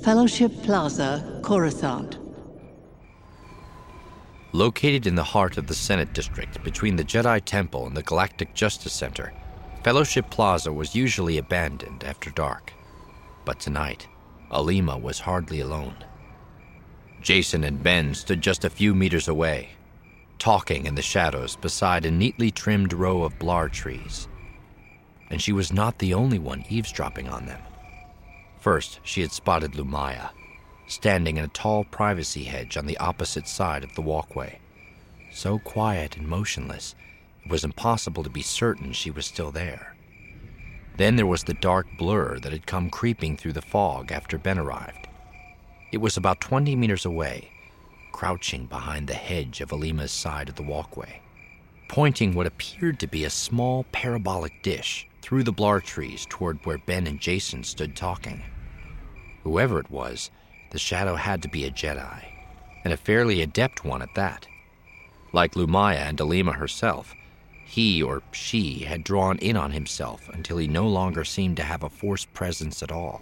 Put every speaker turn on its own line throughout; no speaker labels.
Fellowship Plaza, Coruscant.
Located in the heart of the Senate District between the Jedi Temple and the Galactic Justice Center, Fellowship Plaza was usually abandoned after dark. But tonight, Alima was hardly alone. Jacen and Ben stood just a few meters away, talking in the shadows beside a neatly trimmed row of blar trees. And she was not the only one eavesdropping on them. First, she had spotted Lumiya, standing in a tall privacy hedge on the opposite side of the walkway. So quiet and motionless, it was impossible to be certain she was still there. Then there was the dark blur that had come creeping through the fog after Ben arrived. It was about 20 meters away, crouching behind the hedge of Alima's side of the walkway, pointing what appeared to be a small parabolic dish through the blar trees toward where Ben and Jacen stood talking. Whoever it was, the shadow had to be a Jedi, and a fairly adept one at that. Like Lumiya and Alima herself, he or she had drawn in on himself until he no longer seemed to have a Force presence at all.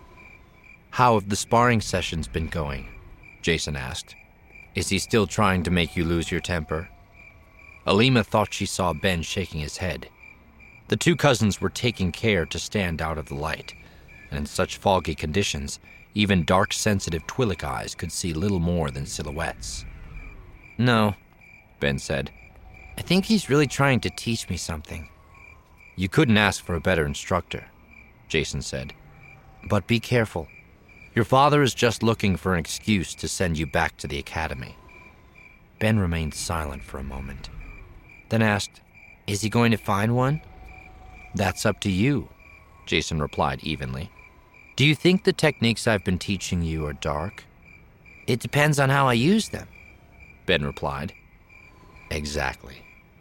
"How have the sparring sessions been going?" Jacen asked. "Is he still trying to make you lose your temper?" Alima thought she saw Ben shaking his head. The two cousins were taking care to stand out of the light, and in such foggy conditions, even dark, sensitive Twi'lek eyes could see little more than silhouettes. "No," Ben said. "I think he's really trying to teach me something." "You couldn't ask for a better instructor," Jacen said. "But be careful. Your father is just looking for an excuse to send you back to the academy." Ben remained silent for a moment, then asked, "Is he going to find one?" "That's up to you," Jacen replied evenly. "Do you think the techniques I've been teaching you are dark?" "It depends on how I use them," Ben replied. "Exactly."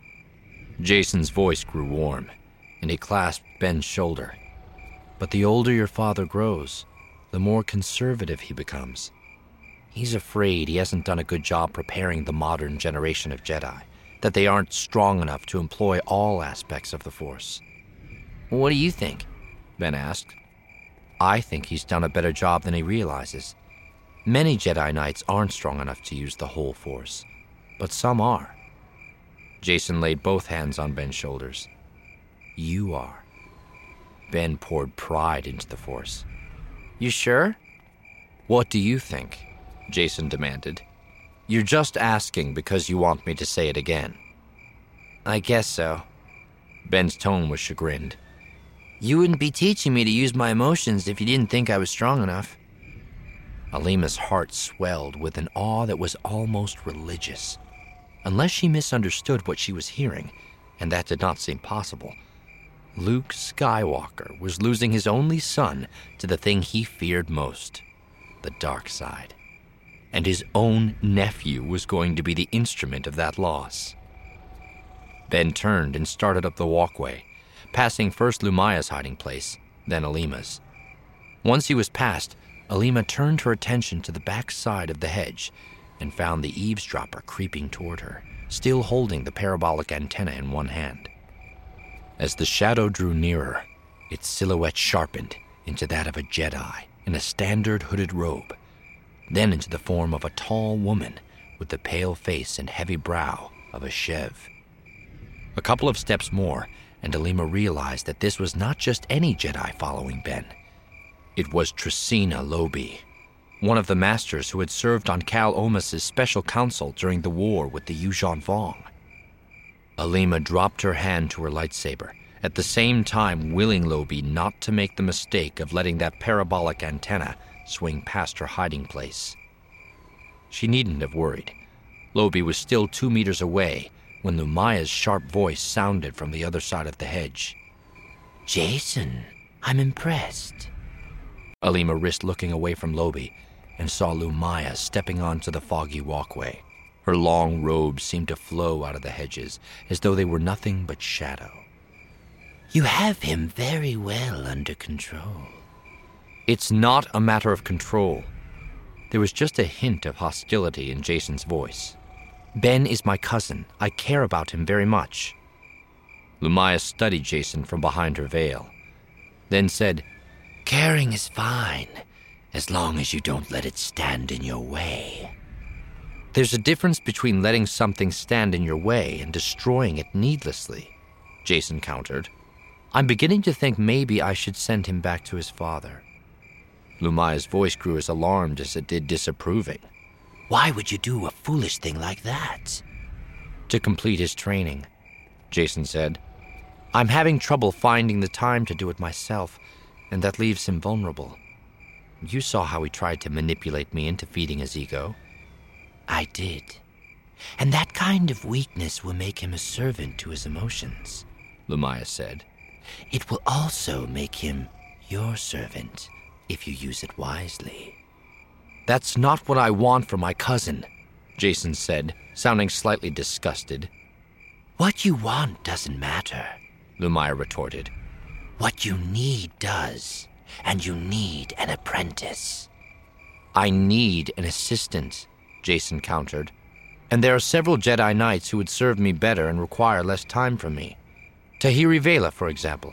Jacen's voice grew warm, and he clasped Ben's shoulder. "But the older your father grows, the more conservative he becomes. He's afraid he hasn't done a good job preparing the modern generation of Jedi, that they aren't strong enough to employ all aspects of the Force." "What do you think?" Ben asked. "I think he's done a better job than he realizes. Many Jedi Knights aren't strong enough to use the whole Force, but some are." Jacen laid both hands on Ben's shoulders. "You are." Ben poured pride into the Force. "You sure?" "What do you think?" Jacen demanded. "You're just asking because you want me to say it again." "I guess so." Ben's tone was chagrined. "You wouldn't be teaching me to use my emotions if you didn't think I was strong enough." Alima's heart swelled with an awe that was almost religious. Unless she misunderstood what she was hearing, and that did not seem possible, Luke Skywalker was losing his only son to the thing he feared most, the dark side. And his own nephew was going to be the instrument of that loss. Ben turned and started up the walkway, passing first Lumiya's hiding place, then Alima's. Once he was past, Alima turned her attention to the back side of the hedge and found the eavesdropper creeping toward her, still holding the parabolic antenna in one hand. As the shadow drew nearer, its silhouette sharpened into that of a Jedi in a standard hooded robe, then into the form of a tall woman with the pale face and heavy brow of a Sheev. A couple of steps more, and Alima realized that this was not just any Jedi following Ben. It was Tresina Lobi, one of the masters who had served on Cal Omas's special council during the war with the Yuuzhan Vong. Alima dropped her hand to her lightsaber, at the same time willing Lobi not to make the mistake of letting that parabolic antenna swing past her hiding place. She needn't have worried. Lobi was still 2 meters away when Lumiya's sharp voice sounded from the other side of the hedge. "Jacen, I'm impressed." Alima risked looking away from Lobi and saw Lumiya stepping onto the foggy walkway. Her long robes seemed to flow out of the hedges as though they were nothing but shadow. "You have him very well under control." "It's not a matter of control." There was just a hint of hostility in Jacen's voice. "Ben is my cousin. I care about him very much." Lumiya studied Jacen from behind her veil, then said, "Caring is fine,
as long as you don't let it stand in your way.
There's a difference between letting something stand in your way and destroying it needlessly, Jason countered. I'm beginning to think maybe I should send him back to his father. Lumaya's voice grew as alarmed as it did disapproving.
Why would you do a foolish thing like that?
To complete his training, Jason said. I'm having trouble finding the time to do it myself, and that leaves him vulnerable. You saw how he tried to manipulate me into feeding his ego.
I did. And that kind of weakness will make him a servant to his emotions,
Lumaya said.
It will also make him your servant if you use it wisely.
That's not what I want for my cousin, Jason said, sounding slightly disgusted.
What you want doesn't matter,
Lumaya retorted.
What you need does, and you need an apprentice.
I need an assistant, Jason countered. And there are several Jedi Knights who would serve me better and require less time from me. Tahiri Vela, for example.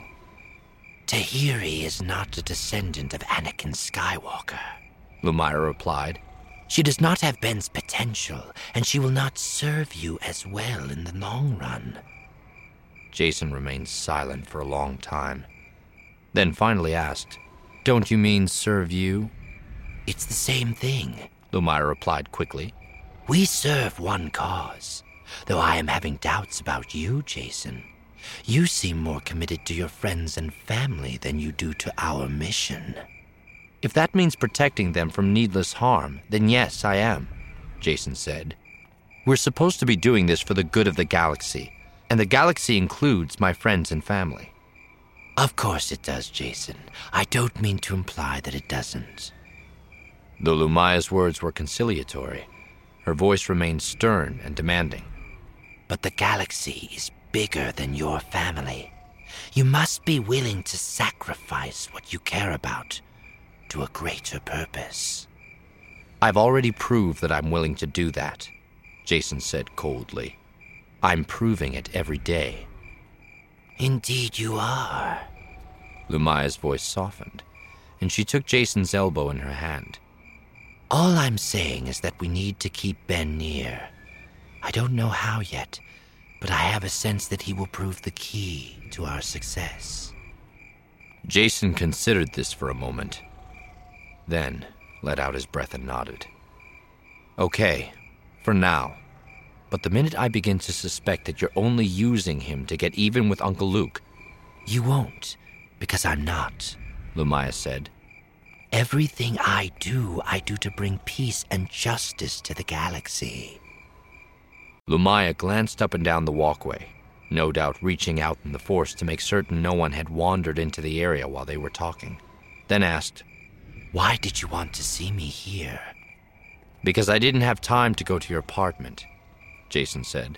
Tahiri is not a descendant of Anakin Skywalker,
Lumaya replied.
She does not have Ben's potential, and she will not serve you as well in the long run.
Jason remained silent for a long time, then finally asked, Don't you mean serve you?
It's the same thing,
Lumaya replied quickly.
We serve one cause, though I am having doubts about you, Jason. You seem more committed to your friends and family than you do to our mission.
If that means protecting them from needless harm, then yes, I am, Jason said. We're supposed to be doing this for the good of the galaxy, and the galaxy includes my friends and family.
Of course it does, Jason. I don't mean to imply that it doesn't.
Though Lumaya's words were conciliatory, her voice remained stern and demanding.
But the galaxy is bigger than your family. You must be willing to sacrifice what you care about to a greater purpose.
I've already proved that I'm willing to do that, Jason said coldly. I'm proving it every day.
Indeed you are.
Lumaya's voice softened, and she took Jason's elbow in her hand.
All I'm saying is that we need to keep Ben near. I don't know how yet, but I have a sense that he will prove the key to our success.
Jason considered this for a moment, then let out his breath and nodded. Okay, for now. But the minute I begin to suspect that you're only using him to get even with Uncle Luke...
You won't, because I'm not,
Lumaya said.
Everything I do to bring peace and justice to the galaxy.
Lumaya glanced up and down the walkway, no doubt reaching out in the Force to make certain no one had wandered into the area while they were talking, then asked,
Why did you want to see me here?
Because I didn't have time to go to your apartment, Jason said.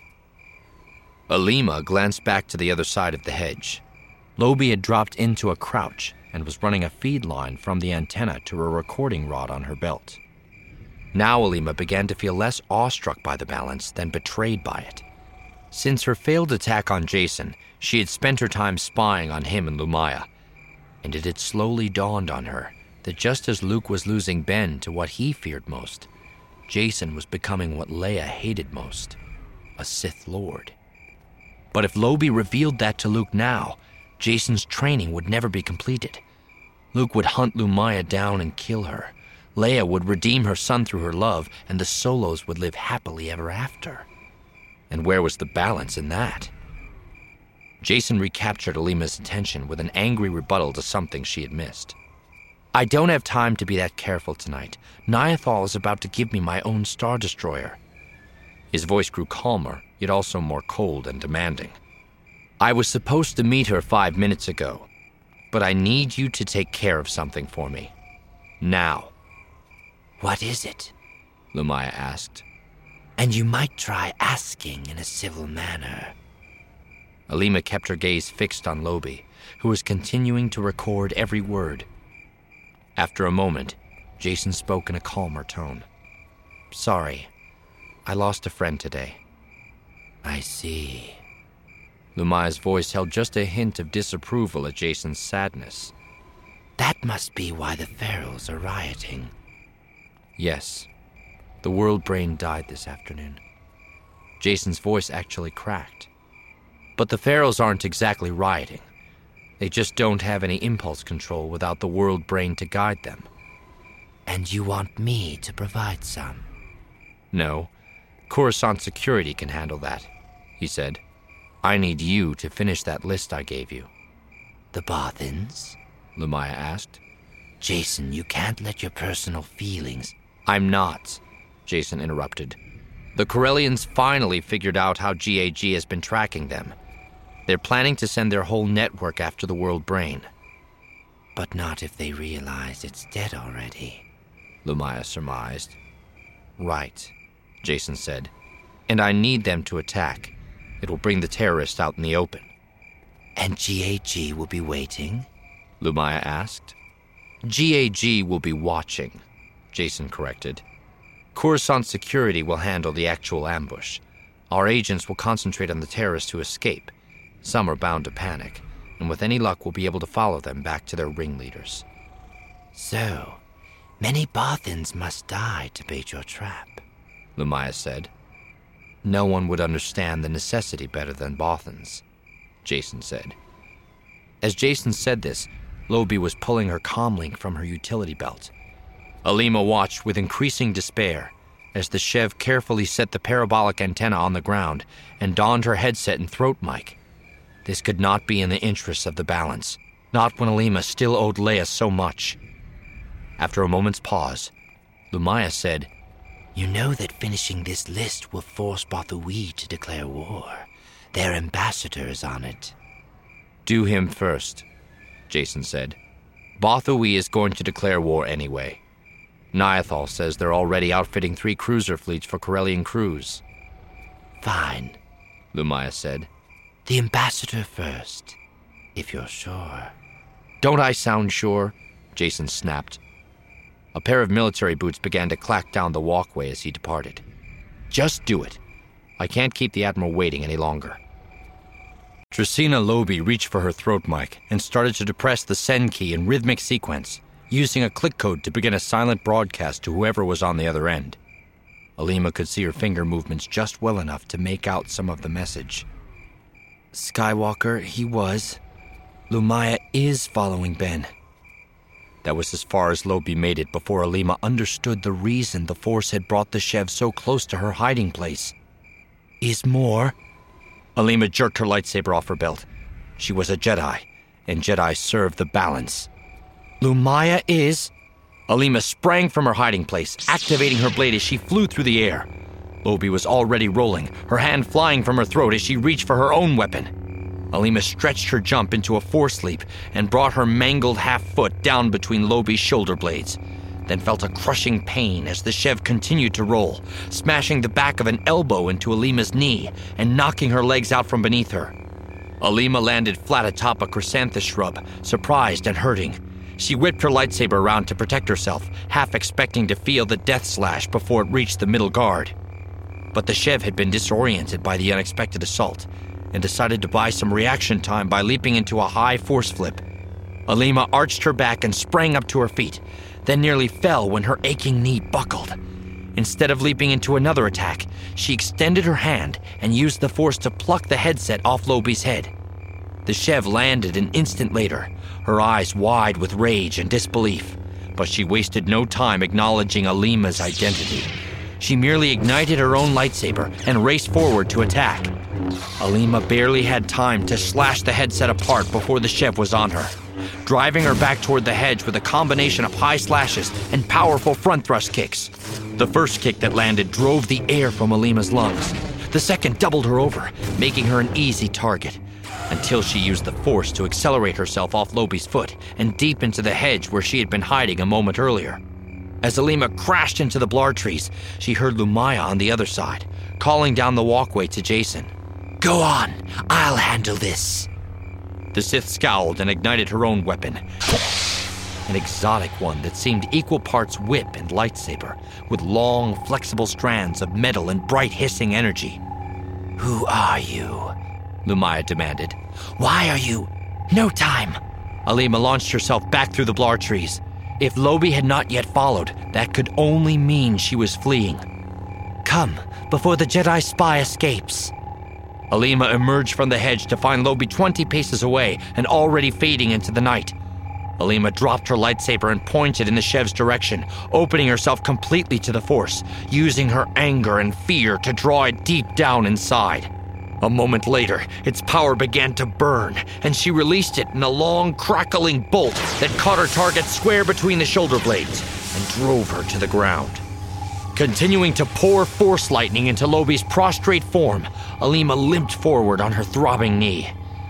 Alima glanced back to the other side of the hedge. Lobi had dropped into a crouch and was running a feed line from the antenna to a recording rod on her belt. Now Alima began to feel less awestruck by the balance than betrayed by it. Since her failed attack on Jason, she had spent her time spying on him and Lumaya, and it had slowly dawned on her that just as Luke was losing Ben to what he feared most, Jason was becoming what Leia hated most, a Sith Lord. But if Lobi revealed that to Luke now, Jason's training would never be completed. Luke would hunt Lumaya down and kill her. Leia would redeem her son through her love, and the Solos would live happily ever after. And where was the balance in that? Jason recaptured Alima's attention with an angry rebuttal to something she had missed. I don't have time to be that careful tonight. Niathal is about to give me my own Star Destroyer. His voice grew calmer, yet also more cold and demanding. I was supposed to meet her 5 minutes ago, but I need you to take care of something for me. Now.
What is it?
Lumaya asked.
And you might try asking in a civil manner.
Alima kept her gaze fixed on Lobi, who was continuing to record every word. After a moment, Jason spoke in a calmer tone. Sorry, I lost a friend today.
I see.
Lumaya's voice held just a hint of disapproval at Jason's sadness.
That must be why the Ferals are rioting.
Yes, the World Brain died this afternoon. Jason's voice actually cracked. But the Ferals aren't exactly rioting. They just don't have any impulse control without the World Brain to guide them.
And you want me to provide some?
No, Coruscant Security can handle that, he said. I need you to finish that list I gave you.
The Bothans?
Lumaya asked.
Jason, you can't let your personal feelings...
I'm not, Jason interrupted. The Corellians finally figured out how GAG has been tracking them. They're planning to send their whole network after the World Brain.
But not if they realize it's dead already,
Lumaya surmised. Right, Jason said. And I need them to attack. It will bring the terrorists out in the open.
And GAG will be waiting?
Lumaya asked. GAG will be watching, Jason corrected. Coruscant Security will handle the actual ambush. Our agents will concentrate on the terrorists who escape. Some are bound to panic, and with any luck we'll be able to follow them back to their ringleaders.
So, many Bothans must die to bait your trap,
Lumaya said. No one would understand the necessity better than Bothans, Jason said. As Jason said this, Lobi was pulling her comlink from her utility belt. Alima watched with increasing despair as the Shev carefully set the parabolic antenna on the ground and donned her headset and throat mic. This could not be in the interests of the balance, not when Alima still owed Leia so much. After a moment's pause, Lumaya said,
You know that finishing this list will force Bothawui to declare war. Their ambassador is on it.
Do him first, Jason said. Bothawui is going to declare war anyway. Niathal says they're already outfitting 3 cruiser fleets for Corellian crews.
Fine,
Lumaya said.
The ambassador first, if you're sure.
Don't I sound sure? Jason snapped. A pair of military boots began to clack down the walkway as he departed. Just do it. I can't keep the Admiral waiting any longer. Tresina Lobi reached for her throat mic and started to depress the send key in rhythmic sequence, using a click code to begin a silent broadcast to whoever was on the other end. Alima could see her finger movements just well enough to make out some of the message. Skywalker, he was. Lumaya is following Ben. That was as far as Lobi made it before Alima understood the reason the Force had brought the Shev so close to her hiding place. Is more? Alima jerked her lightsaber off her belt. She was a Jedi, and Jedi served the balance. Lumaya is... Alima sprang from her hiding place, activating her blade as she flew through the air. Lobi was already rolling, her hand flying from her throat as she reached for her own weapon. Alima stretched her jump into a force leap and brought her mangled half-foot down between Lobi's shoulder blades, then felt a crushing pain as the Shev continued to roll, smashing the back of an elbow into Alima's knee and knocking her legs out from beneath her. Alima landed flat atop a chrysanthus shrub, surprised and hurting. She whipped her lightsaber around to protect herself, half expecting to feel the death slash before it reached the middle guard. But the Shev had been disoriented by the unexpected assault and decided to buy some reaction time by leaping into a high force flip. Alima arched her back and sprang up to her feet, then nearly fell when her aching knee buckled. Instead of leaping into another attack, she extended her hand and used the force to pluck the headset off Lobi's head. The Shev landed an instant later, her eyes wide with rage and disbelief, but she wasted no time acknowledging Alima's identity. She merely ignited her own lightsaber and raced forward to attack. Alima barely had time to slash the headset apart before the Shev was on her, driving her back toward the hedge with a combination of high slashes and powerful front thrust kicks. The first kick that landed drove the air from Alima's lungs. The second doubled her over, making her an easy target, until she used the force to accelerate herself off Lobi's foot and deep into the hedge where she had been hiding a moment earlier. As Alima crashed into the blar trees, she heard Lumaya on the other side, calling down the walkway to Jason.
Go on, I'll handle this.
The Sith scowled and ignited her own weapon, an exotic one that seemed equal parts whip and lightsaber, with long, flexible strands of metal and bright hissing energy.
Who are you?
Lumaya demanded.
Why are you... No time!
Alima launched herself back through the blar trees. If Lobi had not yet followed, that could only mean she was fleeing.
Come, before the Jedi spy escapes.
Alima emerged from the hedge to find Lobi 20 paces away and already fading into the night. Alima dropped her lightsaber and pointed in the Shev's direction, opening herself completely to the Force, using her anger and fear to draw it deep down inside. A moment later, its power began to burn, and she released it in a long, crackling bolt that caught her target square between the shoulder blades and drove her to the ground. Continuing to pour Force lightning into Lobi's prostrate form, Alima limped forward on her throbbing knee.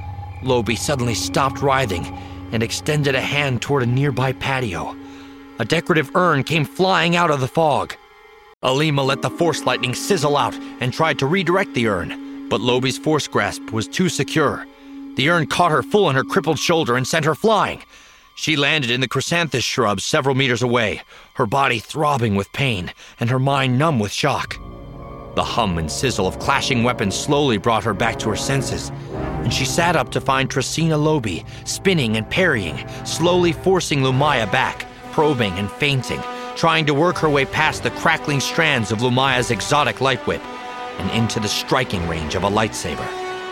Lobi suddenly stopped writhing and extended a hand toward a nearby patio. A decorative urn came flying out of the fog. Alima let the Force lightning sizzle out and tried to redirect the urn, but Lobi's Force grasp was too secure. The urn caught her full on her crippled shoulder and sent her flying. She landed in the chrysanthus shrubs several meters away, her body throbbing with pain and her mind numb with shock. The hum and sizzle of clashing weapons slowly brought her back to her senses, and she sat up to find Tracina Lobi spinning and parrying, slowly forcing Lumaya back, probing and feinting, trying to work her way past the crackling strands of Lumaya's exotic light whip and into the striking range of a lightsaber.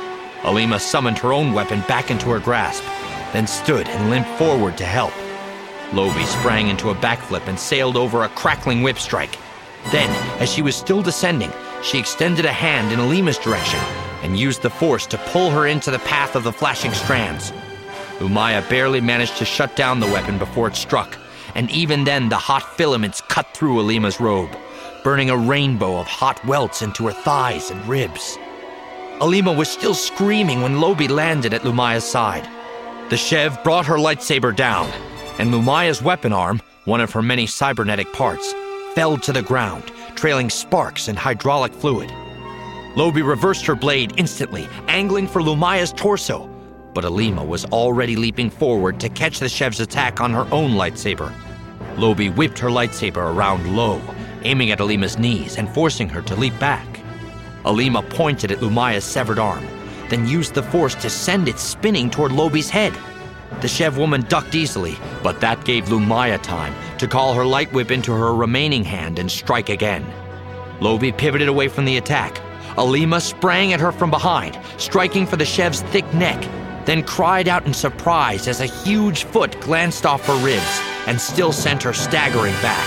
Alima summoned her own weapon back into her grasp, then stood and limped forward to help. Lobi sprang into a backflip and sailed over a crackling whip strike. Then, as she was still descending, she extended a hand in Alima's direction and used the Force to pull her into the path of the flashing strands. Lumaya barely managed to shut down the weapon before it struck, and even then the hot filaments cut through Alima's robe, burning a rainbow of hot welts into her thighs and ribs. Alima was still screaming when Lobi landed at Lumaya's side. The Shev brought her lightsaber down, and Lumaya's weapon arm, one of her many cybernetic parts, fell to the ground, trailing sparks and hydraulic fluid. Lobi reversed her blade instantly, angling for Lumaya's torso, but Alima was already leaping forward to catch the Shev's attack on her own lightsaber. Lobi whipped her lightsaber around low, aiming at Alima's knees and forcing her to leap back. Alima pointed at Lumaya's severed arm, then used the Force to send it spinning toward Lobi's head. The Shev woman ducked easily, but that gave Lumaya time to call her light whip into her remaining hand and strike again. Lobi pivoted away from the attack. Alima sprang at her from behind, striking for the Shev's thick neck, then cried out in surprise as a huge foot glanced off her ribs and still sent her staggering back.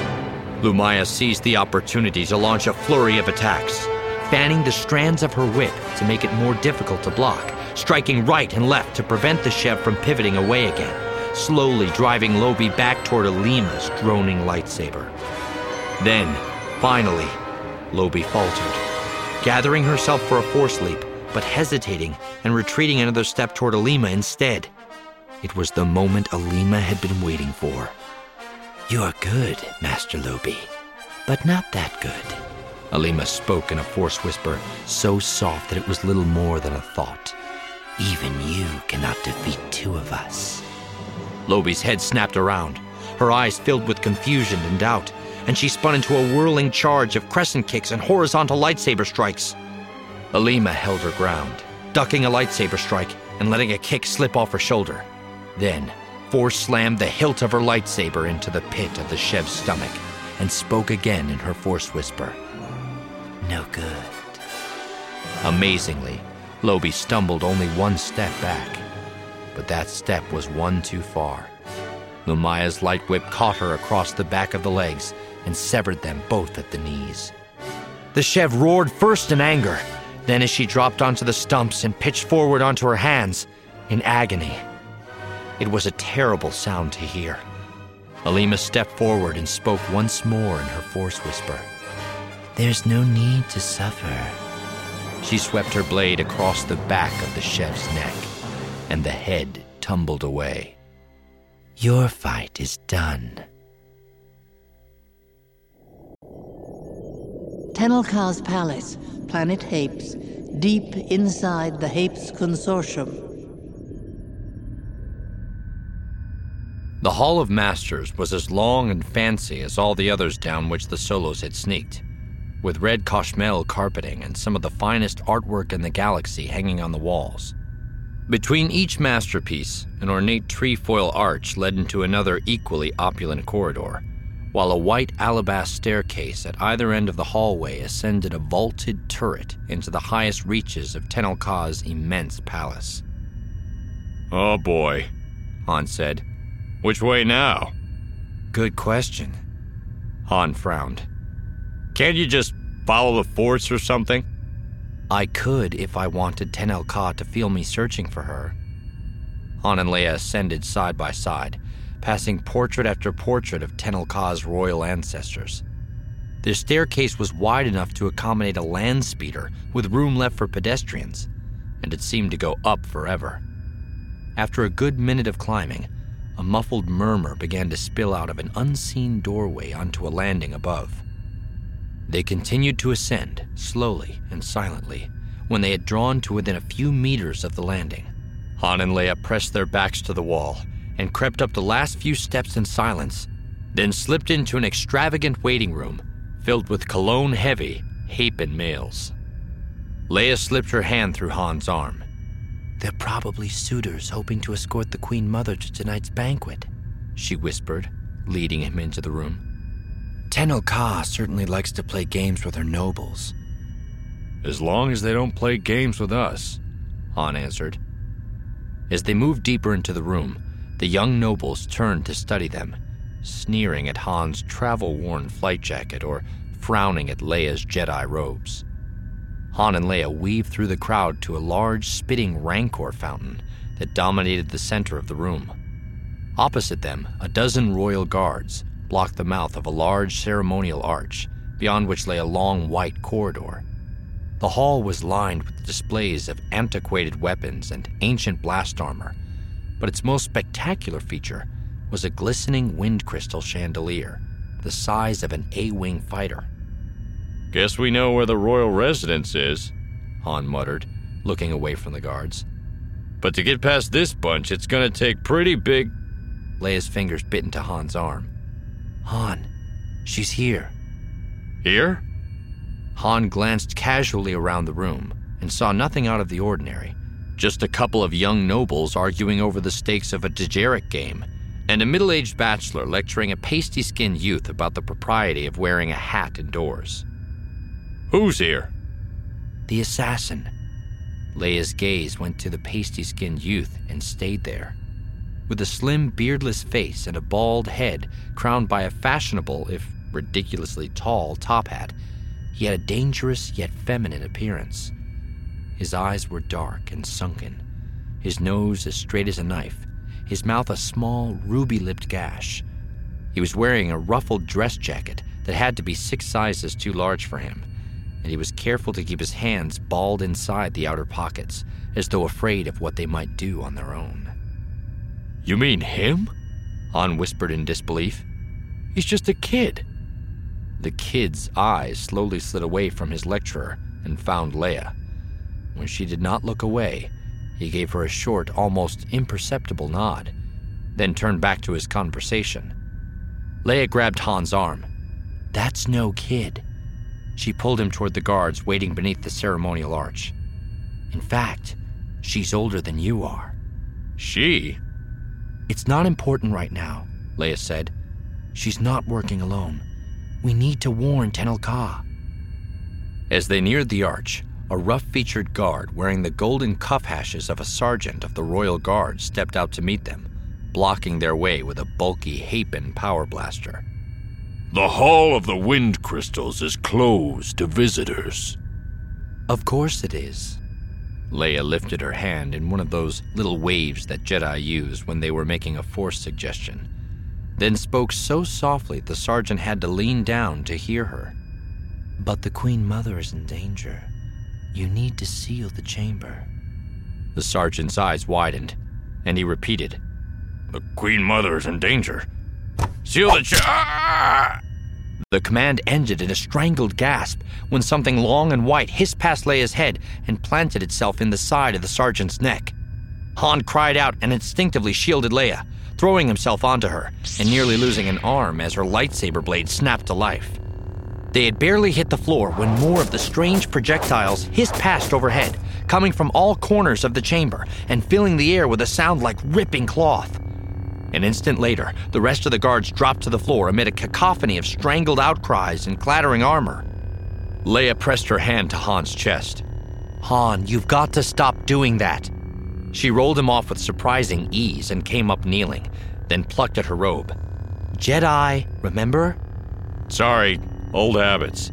Lumaya seized the opportunity to launch a flurry of attacks, fanning the strands of her whip to make it more difficult to block, striking right and left to prevent the Shev from pivoting away again, slowly driving Lobi back toward Alima's droning lightsaber. Then, finally, Lobi faltered, gathering herself for a Force leap, but hesitating and retreating another step toward Alima instead. It was the moment Alima had been waiting for.
"You're good, Master Lobi, but not that good."
Alima spoke in a Force whisper, so soft that it was little more than a thought.
"Even you cannot defeat two of us."
Lobi's head snapped around. Her eyes filled with confusion and doubt, and she spun into a whirling charge of crescent kicks and horizontal lightsaber strikes. Alima held her ground, ducking a lightsaber strike and letting a kick slip off her shoulder. Then, Force slammed the hilt of her lightsaber into the pit of the Shev's stomach and spoke again in her Force whisper.
"No good."
Amazingly, Lobi stumbled only one step back, but that step was one too far. Lumaya's light whip caught her across the back of the legs and severed them both at the knees. The Shev roared first in anger, then as she dropped onto the stumps and pitched forward onto her hands in agony. It was a terrible sound to hear. Alima stepped forward and spoke once more in her Force whisper.
"There's no need to suffer."
She swept her blade across the back of the Shev's neck, and the head tumbled away.
"Your fight is done."
Tenelkar's palace, planet Hapes, deep inside the Hapes Consortium.
The Hall of Masters was as long and fancy as all the others down which the Solos had sneaked, with red cashmere carpeting and some of the finest artwork in the galaxy hanging on the walls. Between each masterpiece, an ornate trefoil arch led into another equally opulent corridor, while a white alabaster staircase at either end of the hallway ascended a vaulted turret into the highest reaches of Tenel Ka's immense palace.
"Oh boy," Han said. "Which way now?"
"Good question." Han frowned.
"Can't you just follow the Force or something?"
"I could if I wanted Tenel Ka to feel me searching for her." Han and Leia ascended side by side, passing portrait after portrait of Tenel Ka's royal ancestors. Their staircase was wide enough to accommodate a land speeder with room left for pedestrians, and it seemed to go up forever. After a good minute of climbing, a muffled murmur began to spill out of an unseen doorway onto a landing above. They continued to ascend, slowly and silently, when they had drawn to within a few meters of the landing. Han and Leia pressed their backs to the wall and crept up the last few steps in silence, then slipped into an extravagant waiting room filled with cologne-heavy Hapan males. Leia slipped her hand through Han's arm.
"They're probably suitors hoping to escort the Queen Mother to tonight's banquet,"
she whispered, leading him into the room.
"Tenel Ka certainly likes to play games with her nobles."
"As long as they don't play games with us,"
Han answered. As they moved deeper into the room, the young nobles turned to study them, sneering at Han's travel-worn flight jacket or frowning at Leia's Jedi robes. Han and Leia weaved through the crowd to a large, spitting rancor fountain that dominated the center of the room. Opposite them, a dozen royal guards blocked the mouth of a large ceremonial arch, beyond which lay a long white corridor. The hall was lined with displays of antiquated weapons and ancient blast armor, but its most spectacular feature was a glistening wind crystal chandelier, the size of an A-wing fighter.
"Guess we know where the royal residence is,"
Han muttered, looking away from the guards.
"But to get past this bunch, it's gonna take pretty big..."
Leia's fingers bit into Han's arm.
"Han, she's here."
"Here?"
Han glanced casually around the room and saw nothing out of the ordinary. Just a couple of young nobles arguing over the stakes of a Dejarik game, and a middle-aged bachelor lecturing a pasty-skinned youth about the propriety of wearing a hat indoors.
"Who's here?"
"The assassin."
Leia's gaze went to the pasty-skinned youth and stayed there. With a slim, beardless face and a bald head crowned by a fashionable, if ridiculously tall, top hat, he had a dangerous yet feminine appearance. His eyes were dark and sunken, his nose as straight as a knife, his mouth a small, ruby-lipped gash. He was wearing a ruffled dress jacket that had to be 6 sizes too large for him, and he was careful to keep his hands balled inside the outer pockets, as though afraid of what they might do on their own.
"You mean him?"
Han whispered in disbelief.
"He's just a kid."
The kid's eyes slowly slid away from his lecturer and found Leia. When she did not look away, he gave her a short, almost imperceptible nod, then turned back to his conversation. Leia grabbed Han's arm.
"That's no kid."
She pulled him toward the guards waiting beneath the ceremonial arch.
"In fact, she's older than you are."
"She?"
"It's not important right now," Leia said. "She's not working alone. We need to warn Tenel Ka."
As they neared the arch, a rough-featured guard wearing the golden cuff hashes of a sergeant of the Royal Guard stepped out to meet them, blocking their way with a bulky Hapan power blaster.
"The Hall of the Wind Crystals is closed to visitors."
"Of course it is."
Leia lifted her hand in one of those little waves that Jedi use when they were making a Force suggestion, then spoke so softly the sergeant had to lean down to hear her.
"But the Queen Mother is in danger. You need to seal the chamber."
The sergeant's eyes widened, and he repeated,
"The Queen Mother is in danger. Seal the chamber."
The command ended in a strangled gasp when something long and white hissed past Leia's head and planted itself in the side of the sergeant's neck. Han cried out and instinctively shielded Leia, throwing himself onto her and nearly losing an arm as her lightsaber blade snapped to life. They had barely hit the floor when more of the strange projectiles hissed past overhead, coming from all corners of the chamber and filling the air with a sound like ripping cloth. An instant later, the rest of the guards dropped to the floor amid a cacophony of strangled outcries and clattering armor. Leia pressed her hand to Han's chest. "Han, you've got to stop doing that." She rolled him off with surprising ease and came up kneeling, then plucked at her robe. "Jedi, remember?"
Sorry, old habits.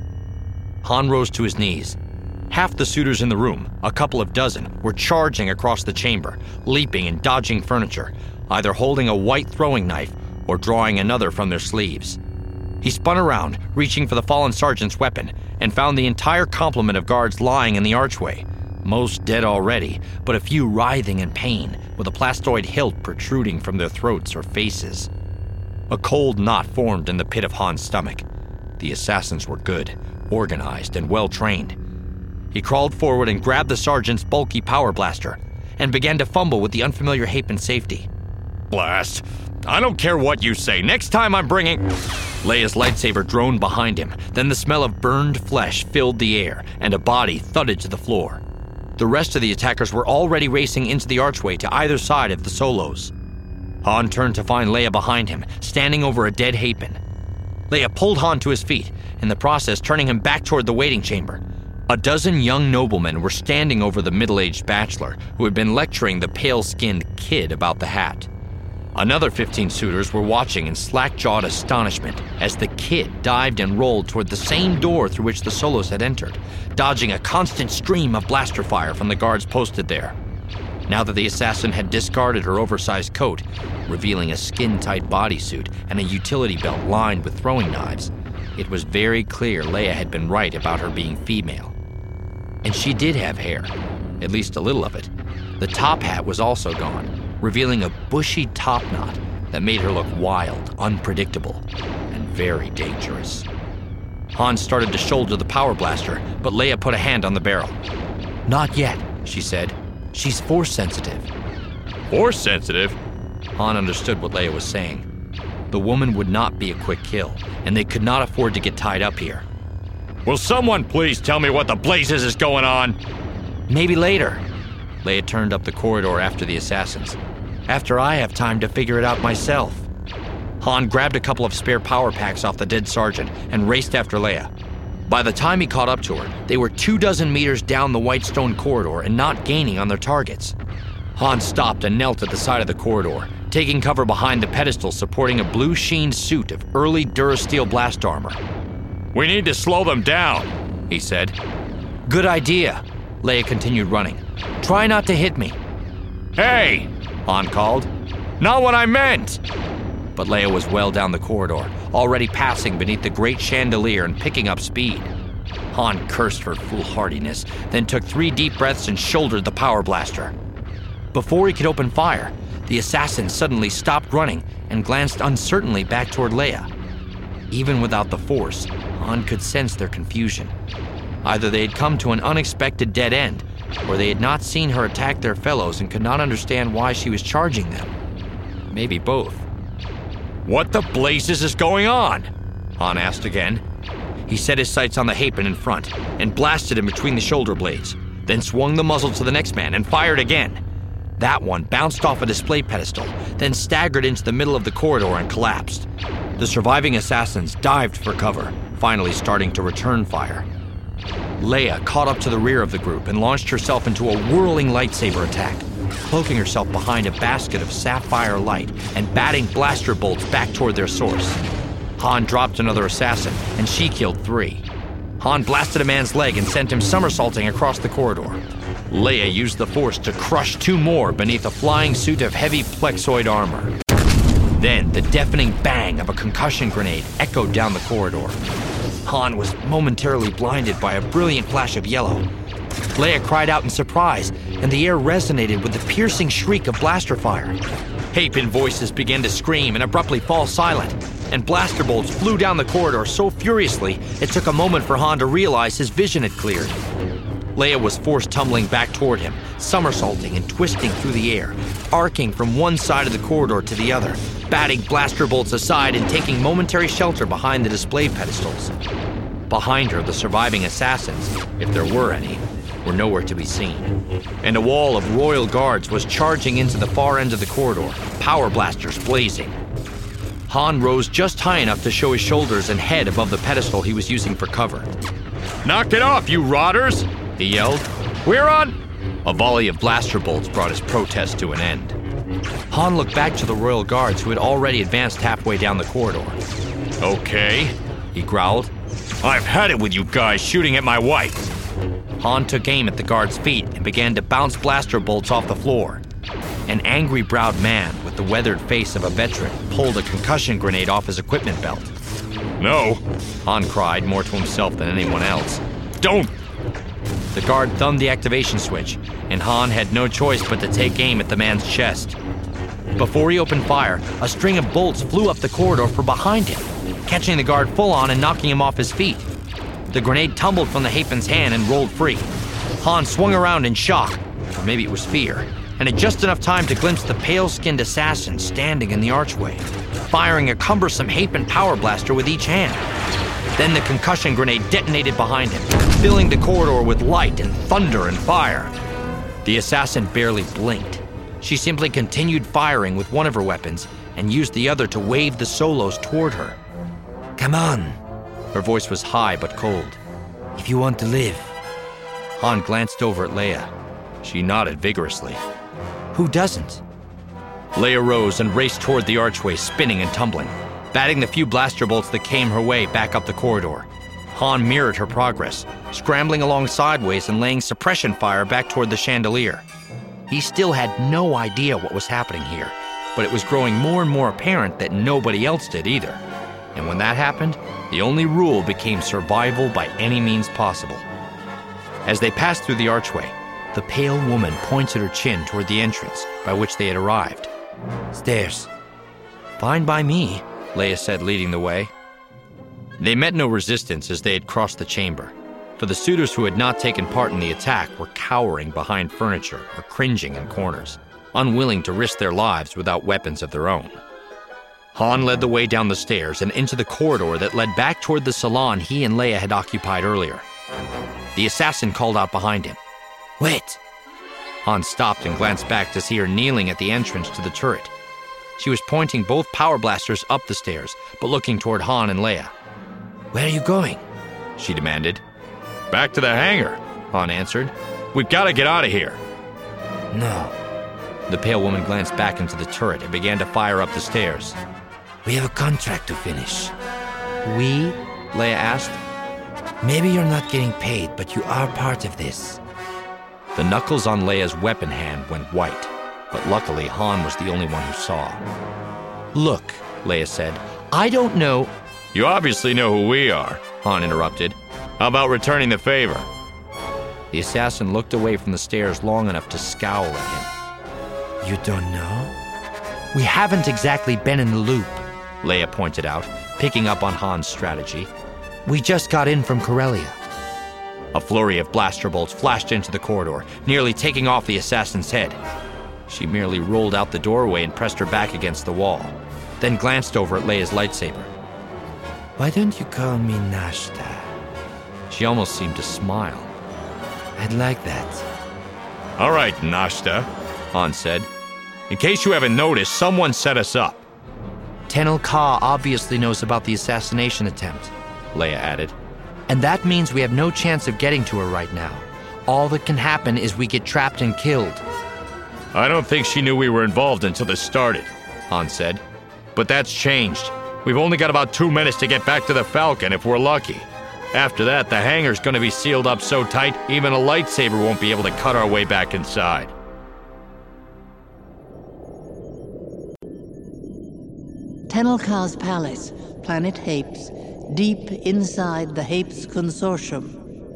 Han rose to his knees. Half the suitors in the room, a couple of dozen, were charging across the chamber, leaping and dodging furniture, either holding a white throwing knife or drawing another from their sleeves. He spun around, reaching for the fallen sergeant's weapon, and found the entire complement of guards lying in the archway, most dead already, but a few writhing in pain, with a plastoid hilt protruding from their throats or faces. A cold knot formed in the pit of Han's stomach. The assassins were good, organized, and well-trained. He crawled forward and grabbed the sergeant's bulky power blaster and began to fumble with the unfamiliar Hapen safety.
Blast. I don't care what you say. Next time I'm bringing...
Leia's lightsaber droned behind him. Then the smell of burned flesh filled the air, and a body thudded to the floor. The rest of the attackers were already racing into the archway to either side of the Solos. Han turned to find Leia behind him, standing over a dead Hapen. Leia pulled Han to his feet, in the process turning him back toward the waiting chamber. A dozen young noblemen were standing over the middle-aged bachelor who had been lecturing the pale-skinned kid about the hat. Another 15 suitors were watching in slack-jawed astonishment as the kid dived and rolled toward the same door through which the Solos had entered, dodging a constant stream of blaster fire from the guards posted there. Now that the assassin had discarded her oversized coat, revealing a skin-tight bodysuit and a utility belt lined with throwing knives, it was very clear Leia had been right about her being female. And she did have hair, at least a little of it. The top hat was also gone, revealing a bushy top knot that made her look wild, unpredictable, and very dangerous. Han started to shoulder the power blaster, but Leia put a hand on the barrel. "Not yet," she said. "She's force-sensitive."
Force-sensitive?
Han understood what Leia was saying. The woman would not be a quick kill, and they could not afford to get tied up here.
Will someone please tell me what the blazes is going on?
"Maybe later." Leia turned up the corridor after the assassins. "After I have time to figure it out myself." Han grabbed a couple of spare power packs off the dead sergeant and raced after Leia. By the time he caught up to her, they were 24 meters down the white stone corridor and not gaining on their targets. Han stopped and knelt at the side of the corridor, taking cover behind the pedestal supporting a blue-sheen suit of early Durasteel blast armor.
"We need to slow them down,"
he said. "Good idea." Leia continued running. "Try not to hit me."
"Hey!"
Han called.
"Not what I meant!"
But Leia was well down the corridor, already passing beneath the great chandelier and picking up speed. Han cursed her foolhardiness, then took 3 deep breaths and shouldered the power blaster. Before he could open fire, the assassin suddenly stopped running and glanced uncertainly back toward Leia. Even without the Force, Han could sense their confusion. Either they had come to an unexpected dead end, or they had not seen her attack their fellows and could not understand why she was charging them. Maybe both.
"What the blazes is going on?"
Han asked again. He set his sights on the Hapen in front and blasted him between the shoulder blades, then swung the muzzle to the next man and fired again. That one bounced off a display pedestal, then staggered into the middle of the corridor and collapsed. The surviving assassins dived for cover, finally starting to return fire. Leia caught up to the rear of the group and launched herself into a whirling lightsaber attack, cloaking herself behind a basket of sapphire light and batting blaster bolts back toward their source. Han dropped another assassin, and she killed 3. Han blasted a man's leg and sent him somersaulting across the corridor. Leia used the Force to crush 2 more beneath a flying suit of heavy plexoid armor. Then the deafening bang of a concussion grenade echoed down the corridor. Han was momentarily blinded by a brilliant flash of yellow. Leia cried out in surprise, and the air resonated with the piercing shriek of blaster fire. Hapen voices began to scream and abruptly fall silent, and blaster bolts flew down the corridor so furiously it took a moment for Han to realize his vision had cleared. Leia was forced tumbling back toward him, somersaulting and twisting through the air, arcing from one side of the corridor to the other, batting blaster bolts aside and taking momentary shelter behind the display pedestals. Behind her, the surviving assassins, if there were any, were nowhere to be seen. And a wall of royal guards was charging into the far end of the corridor, power blasters blazing. Han rose just high enough to show his shoulders and head above the pedestal he was using for cover.
Knock it off, you rotters!
He yelled.
We're on!
A volley of blaster bolts brought his protest to an end. Han looked back to the royal guards who had already advanced halfway down the corridor.
Okay,
He growled.
I've had it with you guys shooting at my wife.
Han took aim at the guard's feet and began to bounce blaster bolts off the floor. An angry-browed man with the weathered face of a veteran pulled a concussion grenade off his equipment belt.
No,
Han cried, more to himself than anyone else.
don't!
The guard thumbed the activation switch, and Han had no choice but to take aim at the man's chest. Before he opened fire, a string of bolts flew up the corridor from behind him, catching the guard full on and knocking him off his feet. The grenade tumbled from the Hapen's hand and rolled free. Han swung around in shock, or maybe it was fear, and had just enough time to glimpse the pale-skinned assassin standing in the archway, firing a cumbersome Hapen power blaster with each hand. Then the concussion grenade detonated behind him, filling the corridor with light and thunder and fire. The assassin barely blinked. She simply continued firing with one of her weapons and used the other to wave the solos toward her.
Come on,
Her voice was high but cold.
if you want to live.
Han glanced over at Leia. She nodded vigorously.
Who doesn't?
Leia rose and raced toward the archway, spinning and tumbling, batting the few blaster bolts that came her way back up the corridor. Han mirrored her progress, scrambling along sideways and laying suppression fire back toward the chandelier. He still had no idea what was happening here, but it was growing more and more apparent that nobody else did either. And when that happened, the only rule became survival by any means possible. As they passed through the archway, the pale woman pointed her chin toward the entrance by which they had arrived.
Stairs.
Fine by me, Leia said, leading the way. They met no resistance as they had crossed the chamber, for the suitors who had not taken part in the attack were cowering behind furniture or cringing in corners, unwilling to risk their lives without weapons of their own. Han led the way down the stairs and into the corridor that led back toward the salon he and Leia had occupied earlier. The assassin called out behind him.
Wait!
Han stopped and glanced back to see her kneeling at the entrance to the turret. She was pointing both power blasters up the stairs, but looking toward Han and Leia.
Where are you going?
She demanded.
Back to the hangar,
Han answered.
we've got to get out of here.
No.
The pale woman glanced back into the turret and began to fire up the stairs.
We have a contract to finish.
We? Leia asked.
Maybe you're not getting paid, but you are part of this.
The knuckles on Leia's weapon hand went white, but luckily Han was the only one who saw. Look, Leia said, I don't know.
You obviously know who we are,
Han interrupted.
How about returning the favor?
The assassin looked away from the stairs long enough to scowl at him.
You don't know?
We haven't exactly been in the loop, Leia pointed out, picking up on Han's strategy. We just got in from Corellia. A flurry of blaster bolts flashed into the corridor, nearly taking off the assassin's head. She merely rolled out the doorway and pressed her back against the wall, then glanced over at Leia's lightsaber.
Why don't you call me Nashta?
She almost seemed to smile.
I'd like that.
All right, Nashta,
Han said.
in case you haven't noticed, someone set us up.
Tenel Ka obviously knows about the assassination attempt, Leia added. And that means we have no chance of getting to her right now. All that can happen is we get trapped and killed.
I don't think she knew we were involved until this started,
Han said.
but that's changed. We've only got about 2 minutes to get back to the Falcon if we're lucky. After that, the hangar's going to be sealed up so tight, even a lightsaber won't be able to cut our way back inside.
Tenel Ka's palace, planet Hapes, deep inside the Hapes Consortium.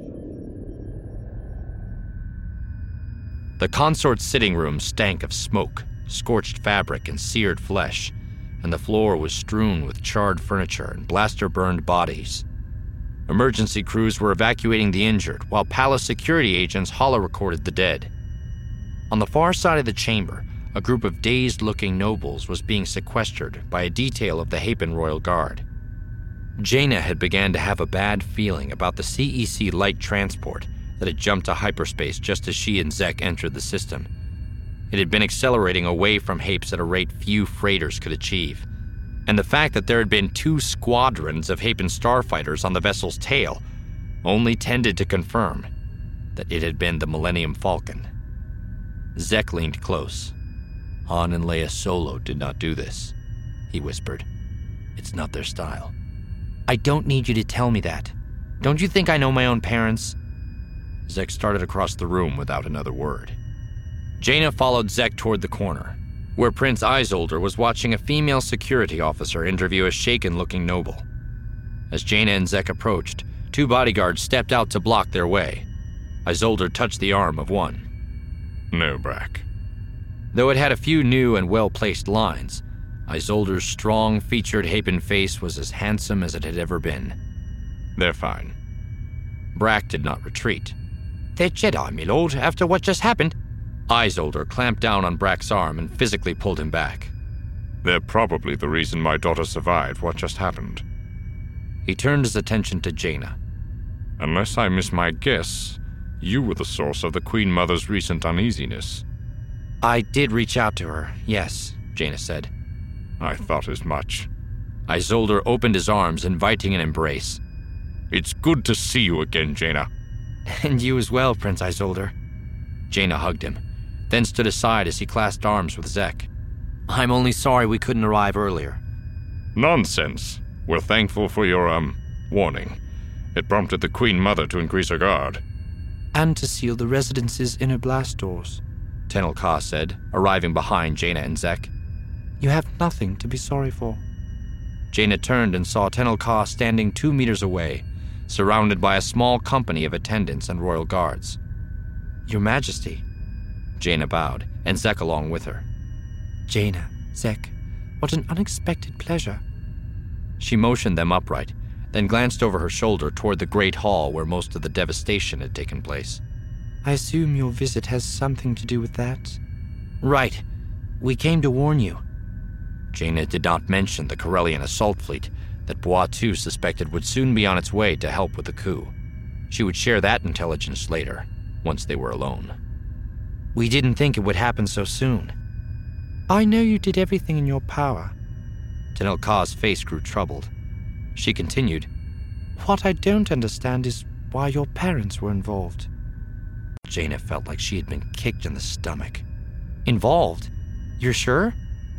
The consort's sitting room stank of smoke, scorched fabric, and seared flesh, and the floor was strewn with charred furniture and blaster-burned bodies. Emergency crews were evacuating the injured, while palace security agents holo-recorded the dead. On the far side of the chamber, a group of dazed-looking nobles was being sequestered by a detail of the Hapen Royal Guard. Jaina had begun to have a bad feeling about the CEC light transport that had jumped to hyperspace just as she and Zek entered the system. It had been accelerating away from Hapes at a rate few freighters could achieve, and the fact that there had been 2 squadrons of Hapen starfighters on the vessel's tail only tended to confirm that it had been the Millennium Falcon. Zek leaned close. Han and Leia Solo did not do this, he whispered. It's not their style. I don't need you to tell me that. Don't you think I know my own parents? Zek started across the room without another word. Jaina followed Zek toward the corner, where Prince Isolder was watching a female security officer interview a shaken-looking noble. As Jaina and Zek approached, 2 bodyguards stepped out to block their way. Isolder touched the arm of one.
No, Brack.
Though it had a few new and well-placed lines, Isolder's strong-featured Hapen face was as handsome as it had ever been.
They're fine.
Brack did not retreat. They're Jedi, my lord, after what just happened. Isolder clamped down on Brack's arm and physically pulled him back.
They're probably the reason my daughter survived what just happened.
He turned his attention to Jaina.
Unless I miss my guess, you were the source of the Queen Mother's recent uneasiness.
I did reach out to her, yes, Jaina said.
I thought as much.
Isolder opened his arms, inviting an embrace.
It's good to see you again, Jaina.
And you as well, Prince Isolder. Jaina hugged him, then stood aside as he clasped arms with Zek. I'm only sorry we couldn't arrive earlier.
Nonsense. We're thankful for your, warning. It prompted the Queen Mother to increase her guard.
And to seal the residence's inner blast doors, Tenel Ka said, arriving behind Jaina and Zek. You have nothing to be sorry for. Jaina turned and saw Tenel Ka standing 2 meters away, surrounded by a small company of attendants and royal guards. Your Majesty. Jaina bowed, and Zek along with her. Jaina, Zek, what an unexpected pleasure. She motioned them upright, then glanced over her shoulder toward the great hall where most of the devastation had taken place. I assume your visit has something to do with that? Right. We came to warn you. Jaina did not mention the Corellian assault fleet that Bois-2 suspected would soon be on its way to help with the coup. She would share that intelligence later, once they were alone. We didn't think it would happen so soon. I know you did everything in your power. Tenel Ka's face grew troubled. She continued, What I don't understand is why your parents were involved. Jaina felt like she had been kicked in the stomach. Involved? You're sure?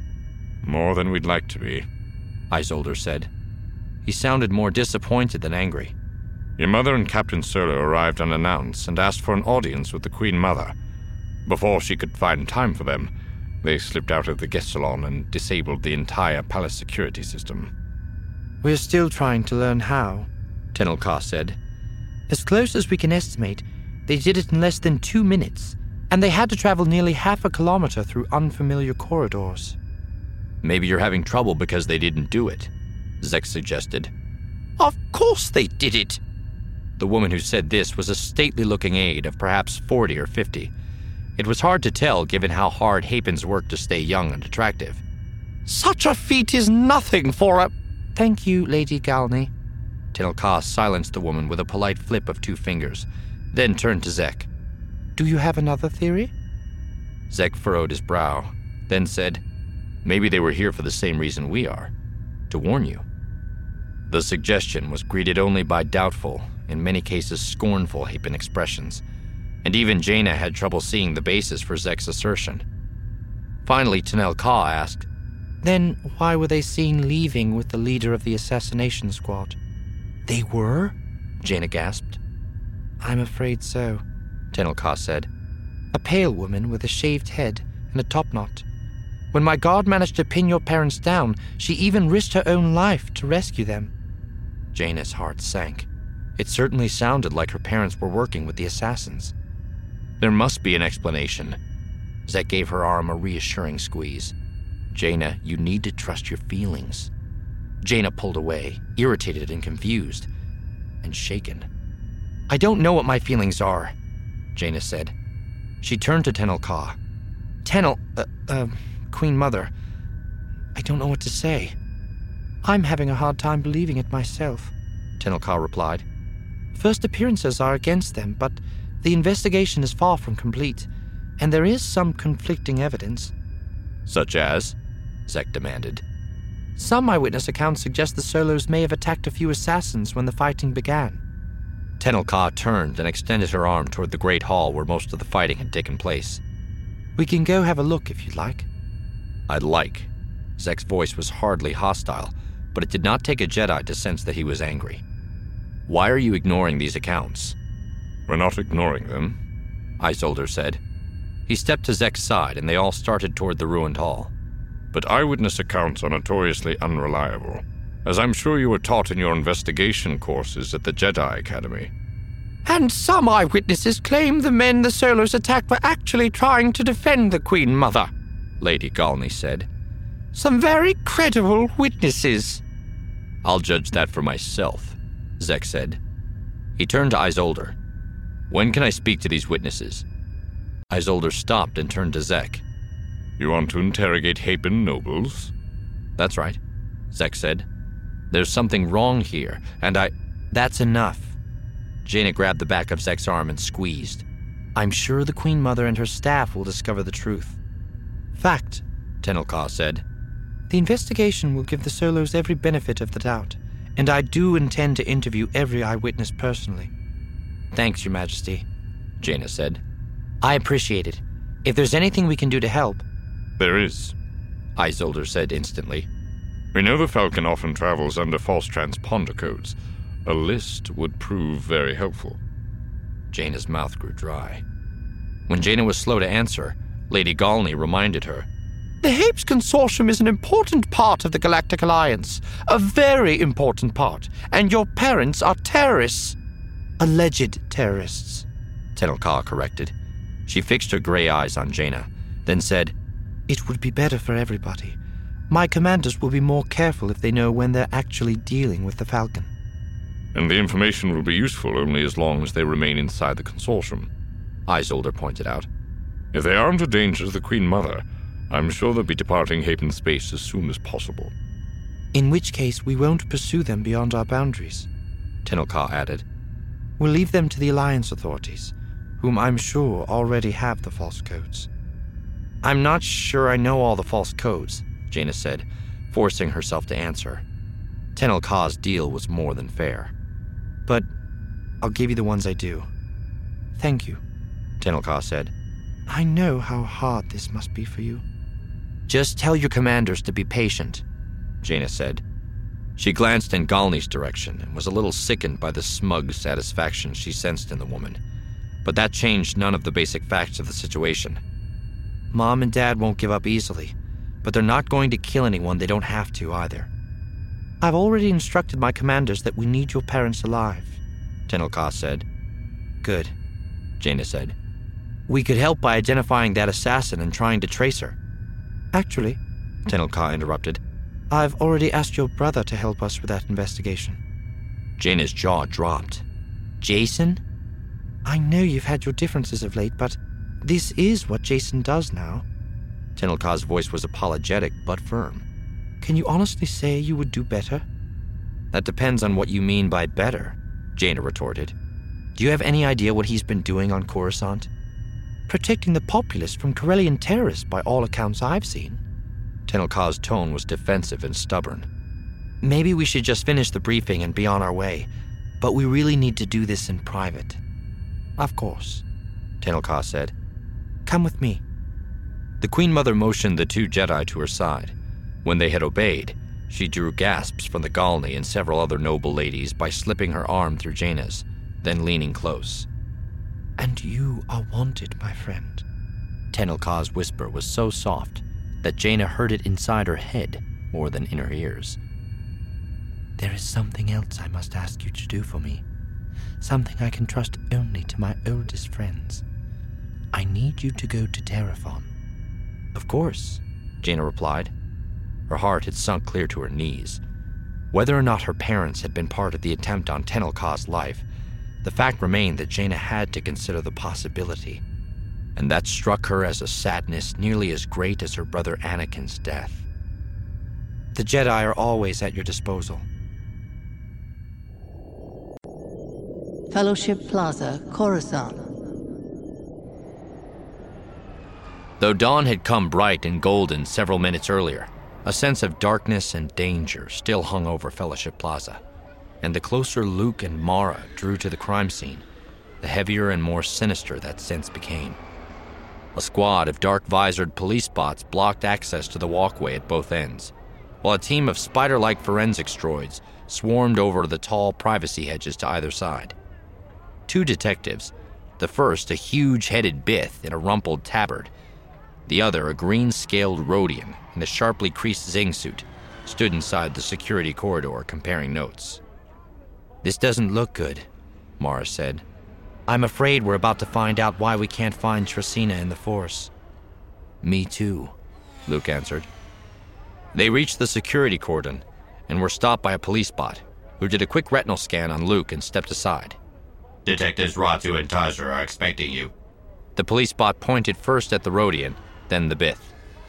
More than we'd like to be,
Isolder said. He sounded more disappointed than angry.
Your mother and Captain Solo arrived unannounced and asked for an audience with the Queen Mother. Before she could find time for them, they slipped out of the guest salon and disabled the entire palace security system.
We're still trying to learn how, Tenel Ka said. As close as we can estimate, they did it in less than 2 minutes, and they had to travel nearly half a kilometer through unfamiliar corridors. Maybe you're having trouble because they didn't do it, Zek suggested. Of course they did it! The woman who said this was a stately-looking aide of perhaps 40 or 50. It was hard to tell given how hard Hapens worked to stay young and attractive. Such a feat is nothing for a... Thank you, Lady Galney. Tenel Ka silenced the woman with a polite flip of 2 fingers, then turned to Zek. Do you have another theory? Zek furrowed his brow, then said, Maybe they were here for the same reason we are, to warn you. The suggestion was greeted only by doubtful, in many cases scornful Hapen expressions, and even Jaina had trouble seeing the basis for Zek's assertion. Finally, Tenel Ka asked, Then why were they seen leaving with the leader of the assassination squad? They were? Jaina gasped. I'm afraid so, Tenel Ka said. A pale woman with a shaved head and a topknot. When my guard managed to pin your parents down, she even risked her own life to rescue them. Jaina's heart sank. It certainly sounded like her parents were working with the assassins. There must be an explanation. Zek gave her arm a reassuring squeeze. Jaina, you need to trust your feelings. Jaina pulled away, irritated and confused, and shaken. I don't know what my feelings are, Jaina said. She turned to Tenel Ka. Tenel, Queen Mother, I don't know what to say.
I'm having a hard time believing it myself, Tenel Ka replied. First appearances are against them, but the investigation is far from complete, and there is some conflicting evidence.
Such as? Zek demanded.
Some eyewitness accounts suggest the Solos may have attacked a few assassins when the fighting began.
Tenel Ka turned and extended her arm toward the great hall where most of the fighting had taken place.
We can go have a look if you'd like.
I'd like. Zek's voice was hardly hostile, but it did not take a Jedi to sense that he was angry. Why are you ignoring these accounts?
We're not ignoring them,
Isolder said. He stepped to Zek's side and they all started toward the ruined hall.
But eyewitness accounts are notoriously unreliable, as I'm sure you were taught in your investigation courses at the Jedi Academy.
And some eyewitnesses claim the men the Solos attacked were actually trying to defend the Queen Mother,
Lady Galney said.
Some very credible witnesses.
I'll judge that for myself, Zek said. He turned to Isolder. When can I speak to these witnesses? Isolder stopped and turned to Zek.
You want to interrogate Hapan nobles?
That's right, Zek said. There's something wrong here, and
That's enough.
Jaina grabbed the back of Zek's arm and squeezed.
I'm sure the Queen Mother and her staff will discover the truth. Fact,
Tenel Ka said.
The investigation will give the Solos every benefit of the doubt, and I do intend to interview every eyewitness personally. Thanks, Your Majesty,
Jaina said.
I appreciate it. If there's anything we can do to help...
There is,
Isolder said instantly.
We know the Falcon often travels under false transponder codes. A list would prove very helpful.
Jaina's mouth grew dry. When Jaina was slow to answer, Lady Galney reminded her.
The Hapes Consortium is an important part of the Galactic Alliance. A very important part. And your parents are terrorists. Alleged terrorists,
Tenel Ka corrected. She fixed her gray eyes on Jaina, then said,
It would be better for everybody. My commanders will be more careful if they know when they're actually dealing with the Falcon.
And the information will be useful only as long as they remain inside the consortium,
Isolder pointed out.
If they aren't a danger to the Queen Mother, I'm sure they'll be departing Hapan space as soon as possible.
In which case, we won't pursue them beyond our boundaries,
Tenel Ka added.
We'll leave them to the Alliance authorities, whom I'm sure already have the false codes.
I'm not sure I know all the false codes, Jaina said, forcing herself to answer. Tenel Ka's deal was more than fair.
But I'll give you the ones I do. Thank you,
Tenel Ka said.
I know how hard this must be for you.
Just tell your commanders to be patient, Jaina said. She glanced in Galney's direction and was a little sickened by the smug satisfaction she sensed in the woman. But that changed none of the basic facts of the situation.
Mom and Dad won't give up easily, but they're not going to kill anyone they don't have to either. I've already instructed my commanders that we need your parents alive,
Tenel Ka said.
Good,
Jaina said.
We could help by identifying that assassin and trying to trace her. Actually,
Tenel Ka interrupted,
I've already asked your brother to help us with that investigation.
Jaina's jaw dropped.
Jacen? I know you've had your differences of late, but this is what Jacen does now.
Tenel Ka's voice was apologetic but firm.
Can you honestly say you would do better?
That depends on what you mean by better, Jaina retorted. Do you have any idea what he's been doing on Coruscant?
Protecting the populace from Corellian terrorists by all accounts I've seen.
Tenel Ka's tone was defensive and stubborn. Maybe we should just finish the briefing and be on our way, but we really need to do this in private.
Of course,
Tenel Ka said.
Come with me.
The Queen Mother motioned the two Jedi to her side. When they had obeyed, she drew gasps from the Galney and several other noble ladies by slipping her arm through Jaina's, then leaning close.
And you are wanted, my friend.
Tenel Ka's whisper was so soft that Jaina heard it inside her head more than in her ears.
There is something else I must ask you to do for me. Something I can trust only to my oldest friends. I need you to go to Terraphon.
Of course, Jaina replied. Her heart had sunk clear to her knees. Whether or not her parents had been part of the attempt on Tenel Ka's life, the fact remained that Jaina had to consider the possibility, and that struck her as a sadness nearly as great as her brother Anakin's death.
The Jedi are always at your disposal.
Fellowship Plaza, Coruscant.
Though dawn had come bright and golden several minutes earlier, a sense of darkness and danger still hung over Fellowship Plaza, and the closer Luke and Mara drew to the crime scene, the heavier and more sinister that sense became. A squad of dark-visored police bots blocked access to the walkway at both ends, while a team of spider-like forensics droids swarmed over the tall privacy hedges to either side. 2 detectives, the first a huge-headed Bith in a rumpled tabard, the other a green-scaled Rodian in a sharply creased Zing suit, stood inside the security corridor comparing notes.
"This doesn't look good," Mara said. "I'm afraid we're about to find out why we can't find Tresina in the Force."
"Me too," Luke answered. They reached the security cordon and were stopped by a police bot, who did a quick retinal scan on Luke and stepped aside.
"Detectives Ratu and Tajr are expecting you."
The police bot pointed first at the Rodian, then the Bith.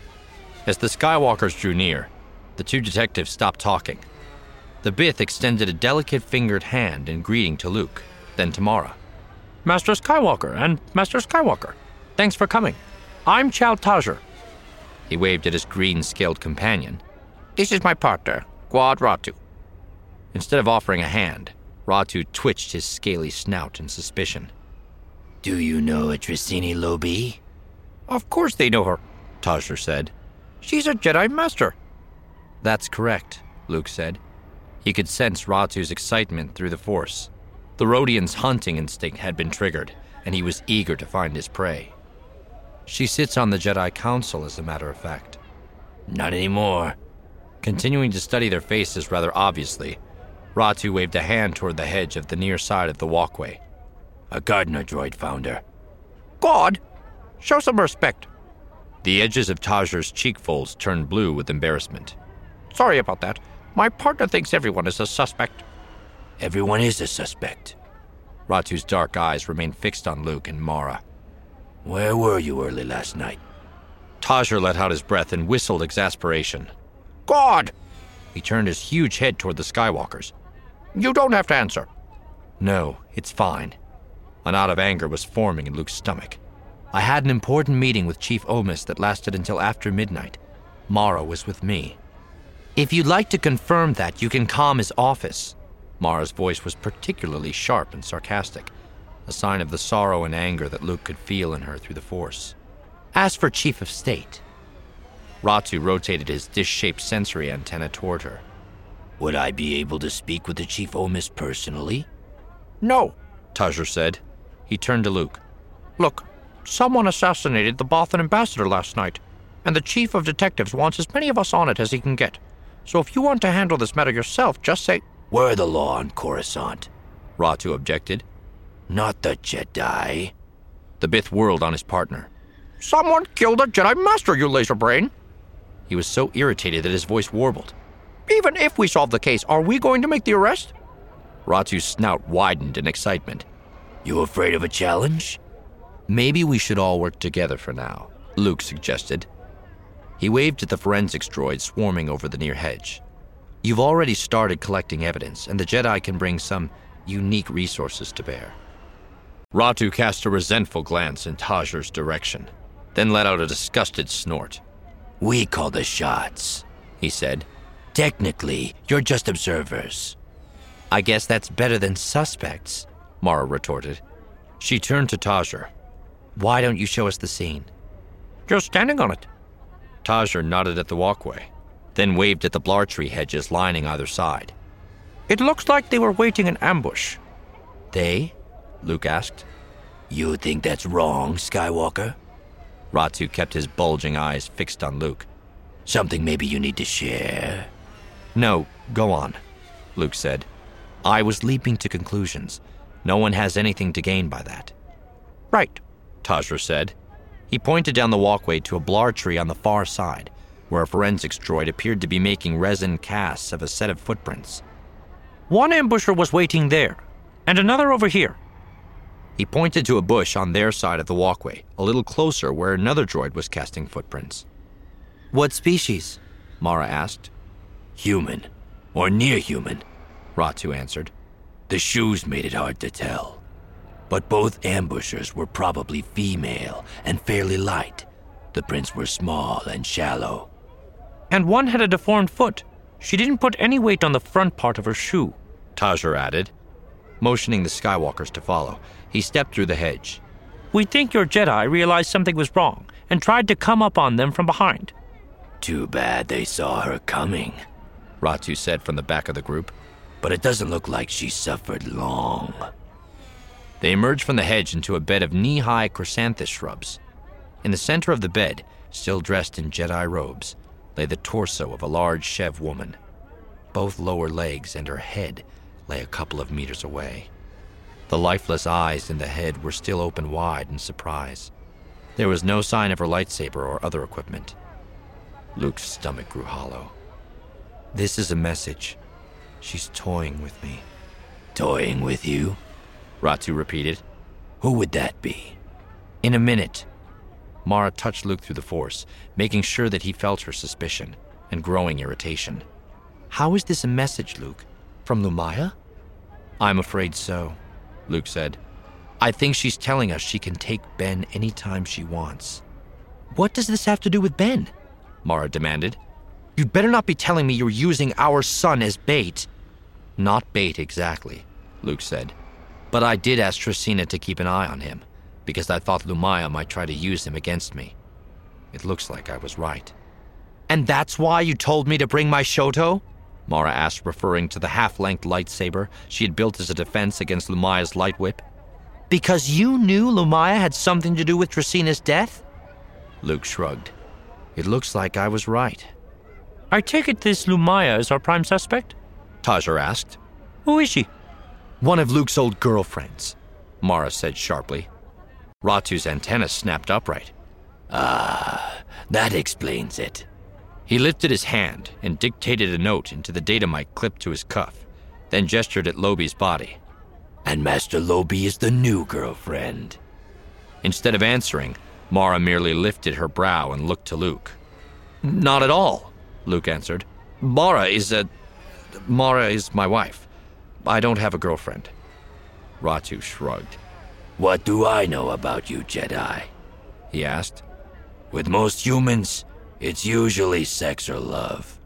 As the Skywalkers drew near, the 2 detectives stopped talking. The Bith extended a delicate-fingered hand in greeting to Luke, then to Mara.
"Master Skywalker and Master Skywalker, thanks for coming. I'm Chal Tajr."
He waved at his green-scaled companion.
"This is my partner, Quad Ratu."
Instead of offering a hand, Ratu twitched his scaly snout in suspicion.
"Do you know a Tresini Lobi?"
"Of course they know her,"
Tajr said.
"She's a Jedi Master."
"That's correct," Luke said. He could sense Ratu's excitement through the Force. The Rodian's hunting instinct had been triggered, and he was eager to find his prey. "She sits on the Jedi Council, as a matter of fact."
"Not anymore."
Continuing to study their faces rather obviously, Ratu waved a hand toward the hedge of the near side of the walkway.
"A Gardner droid found her."
"God, show some respect."
The edges of Tajr's cheek folds turned blue with embarrassment.
"Sorry about that. My partner thinks everyone is a suspect."
"Everyone is a suspect."
Ratu's dark eyes remained fixed on Luke and Mara.
"Where were you early last night?"
Tajr let out his breath and whistled exasperation.
"God!"
He turned his huge head toward the Skywalkers.
"You don't have to answer."
"No, it's fine." A knot of anger was forming in Luke's stomach. "I had an important meeting with Chief Omis that lasted until after midnight. Mara was with me." "If you'd like to confirm that, you can calm his office." Mara's voice was particularly sharp and sarcastic, a sign of the sorrow and anger that Luke could feel in her through the Force. "As for Chief of State..." Ratu rotated his dish-shaped sensory antenna toward her.
"Would I be able to speak with the Chief Omis personally?"
"No,"
Tajr said. He turned to Luke.
"Look, someone assassinated the Bothan ambassador last night, and the chief of detectives wants as many of us on it as he can get. So if you want to handle this matter yourself, just say..."
"We're the law on Coruscant,"
Ratu objected.
"Not the Jedi."
The Bith whirled on his partner.
"Someone killed a Jedi Master, you laser brain!"
He was so irritated that his voice warbled.
"Even if we solve the case, are we going to make the arrest?"
Ratu's snout widened in excitement.
"You afraid of a challenge?"
"Maybe we should all work together for now," Luke suggested. He waved at the forensics droid swarming over the near hedge. "You've already started collecting evidence, and the Jedi can bring some unique resources to bear." Ratu cast a resentful glance in Tajr's direction, then let out a disgusted snort.
"We call the shots," he said. "Technically, you're just observers."
"I guess that's better than suspects,"
Mara retorted. She turned to Tajr.
"Why don't you show us the scene?"
"You're standing on it." Tajr nodded at the walkway, then waved at the blartree hedges lining either side.
"It looks like they were waiting in ambush."
"They?" Luke asked.
"You think that's wrong, Skywalker?"
Ratu kept his bulging eyes fixed on Luke.
"Something maybe you need to share?"
"No, go on," Luke said. "I was leaping to conclusions. No one has anything to gain by that."
"Right,"
Tajr said. He pointed down the walkway to a blartree on the far side, where a forensics droid appeared to be making resin casts of a set of footprints.
"One ambusher was waiting there, and another over here."
He pointed to a bush on their side of the walkway, a little closer where another droid was casting footprints.
"What species?"
Mara asked.
Human, or near human, Ratu answered. The shoes made it hard to tell. But both ambushers were probably female and fairly light. The prints were small and shallow.
And one had a deformed foot. She didn't put any weight on the front part of her shoe,
Tajir added. Motioning the Skywalkers to follow, he stepped through the hedge.
We think your Jedi realized something was wrong and tried to come up on them from behind.
Too bad they saw her coming,
Ratu said from the back of the group.
But it doesn't look like she suffered long.
They emerged from the hedge into a bed of knee-high chrysanthus shrubs. In the center of the bed, still dressed in Jedi robes, lay the torso of a large Shev woman. Both lower legs and her head lay a couple of meters away. The lifeless eyes in the head were still open wide in surprise. There was no sign of her lightsaber or other equipment. Luke's stomach grew hollow. This is a message. She's toying with me.
Toying with you?
Ratu repeated.
Who would that be?
In a minute. Mara touched Luke through the Force, making sure that he felt her suspicion and growing irritation. How is this a message, Luke? From Lumaya? I'm afraid so, Luke said. I think she's telling us she can take Ben anytime she wants. What does this have to do with Ben? Mara demanded. You'd better not be telling me you're using our son as bait. Not bait exactly, Luke said. But I did ask Tresina to keep an eye on him, because I thought Lumaya might try to use him against me. It looks like I was right. And that's why you told me to bring my Shoto? Mara asked, referring to the half-length lightsaber she had built as a defense against Lumaya's light whip. Because you knew Lumaya had something to do with Tresina's death? Luke shrugged. It looks like I was right.
I take it this Lumaya is our prime suspect?
Tajir asked.
Who is she?
One of Luke's old girlfriends, Mara said sharply. Ratu's antenna snapped upright.
Ah, that explains it.
He lifted his hand and dictated a note into the data mic clipped to his cuff, then gestured at Lobi's body.
And Master Lobi is the new girlfriend.
Instead of answering, Mara merely lifted her brow and looked to Luke. Not at all, Luke answered. Mara is my wife. I don't have a girlfriend. Ratu shrugged.
What do I know about you, Jedi?
He asked.
With most humans, it's usually sex or love.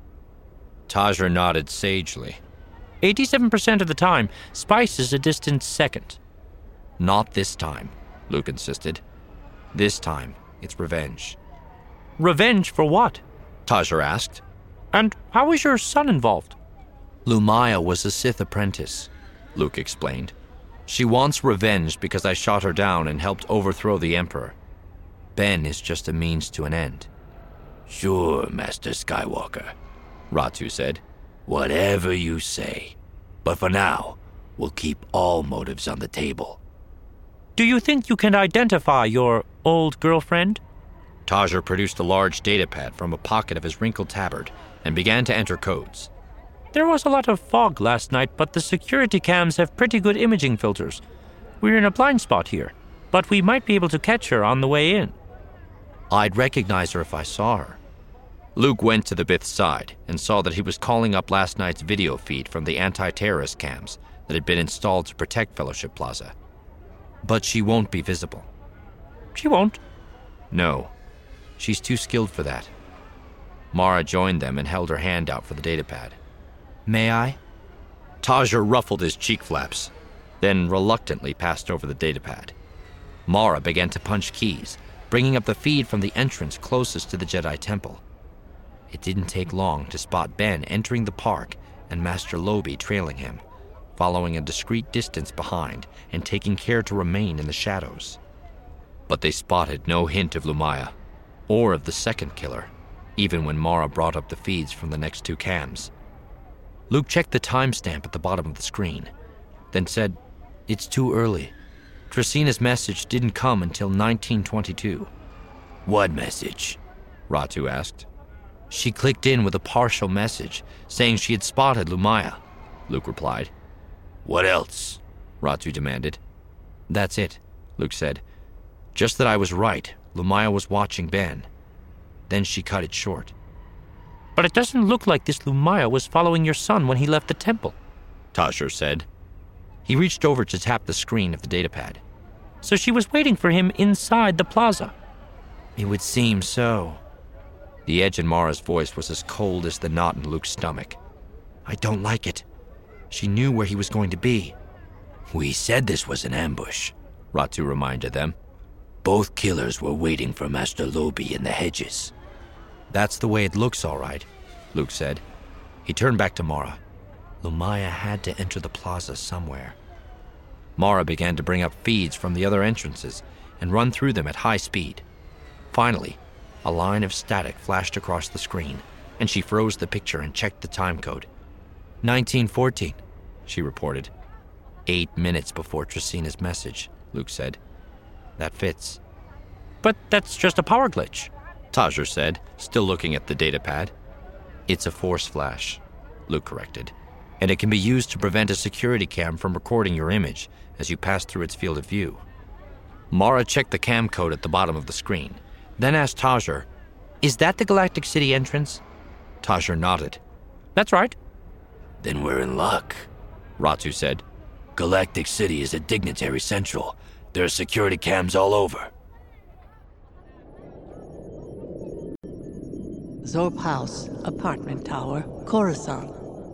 Tajir nodded sagely.
87% of the time, spice is a distant second.
Not this time, Luke insisted. This time, it's revenge.
Revenge for what?
Tajir asked.
And how is your son involved?
Lumaya was a Sith apprentice, Luke explained. She wants revenge because I shot her down and helped overthrow the Emperor. Ben is just a means to an end.
Sure, Master Skywalker,
Ratu said.
Whatever you say. But for now, we'll keep all motives on the table.
Do you think you can identify your old girlfriend?
Tajir produced a large datapad from a pocket of his wrinkled tabard and began to enter codes.
There was a lot of fog last night, but the security cams have pretty good imaging filters. We're in a blind spot here, but we might be able to catch her on the way in.
I'd recognize her if I saw her. Luke went to the Bith's side and saw that he was calling up last night's video feed from the anti-terrorist cams that had been installed to protect Fellowship Plaza. But she won't be visible.
She won't?
No. She's too skilled for that. Mara joined them and held her hand out for the datapad. May I? Tajir ruffled his cheek flaps, then reluctantly passed over the datapad. Mara began to punch keys, bringing up the feed from the entrance closest to the Jedi Temple. It didn't take long to spot Ben entering the park and Master Lobi trailing him, following a discreet distance behind and taking care to remain in the shadows. But they spotted no hint of Lumaya, or of the second killer, even when Mara brought up the feeds from the next two cams. Luke checked the timestamp at the bottom of the screen, then said, It's too early. Tresina's message didn't come until 1922.
What message?
Ratu asked. She clicked in with a partial message saying she had spotted Lumaya, Luke replied.
What else?
Ratu demanded. That's it, Luke said. Just that I was right. Lumaya was watching Ben. Then she cut it short.
But it doesn't look like this Lumaya was following your son when he left the temple,
Tajir said. He reached over to tap the screen of the datapad.
So she was waiting for him inside the plaza.
It would seem so. The edge in Mara's voice was as cold as the knot in Luke's stomach. I don't like it. She knew where he was going to be.
We said this was an ambush, Ratu reminded them. Both killers were waiting for Master Lobi in the hedges.
That's the way it looks, all right, Luke said. He turned back to Mara. Lumaya had to enter the plaza somewhere. Mara began to bring up feeds from the other entrances and run through them at high speed. Finally, a line of static flashed across the screen, and she froze the picture and checked the time code. 1914, she reported. 8 minutes before Tresina's message, Luke said. That fits.
But that's just a power glitch,
Tajir said, still looking at the datapad. It's a force flash, Luke corrected, and it can be used to prevent a security cam from recording your image as you pass through its field of view. Mara checked the cam code at the bottom of the screen, then asked Tajir, Is that the Galactic City entrance? Tajir nodded.
That's right.
Then we're in luck, Ratu said. Galactic City is a dignitary central. There are security cams all over.
Zorp House, apartment tower, Coruscant.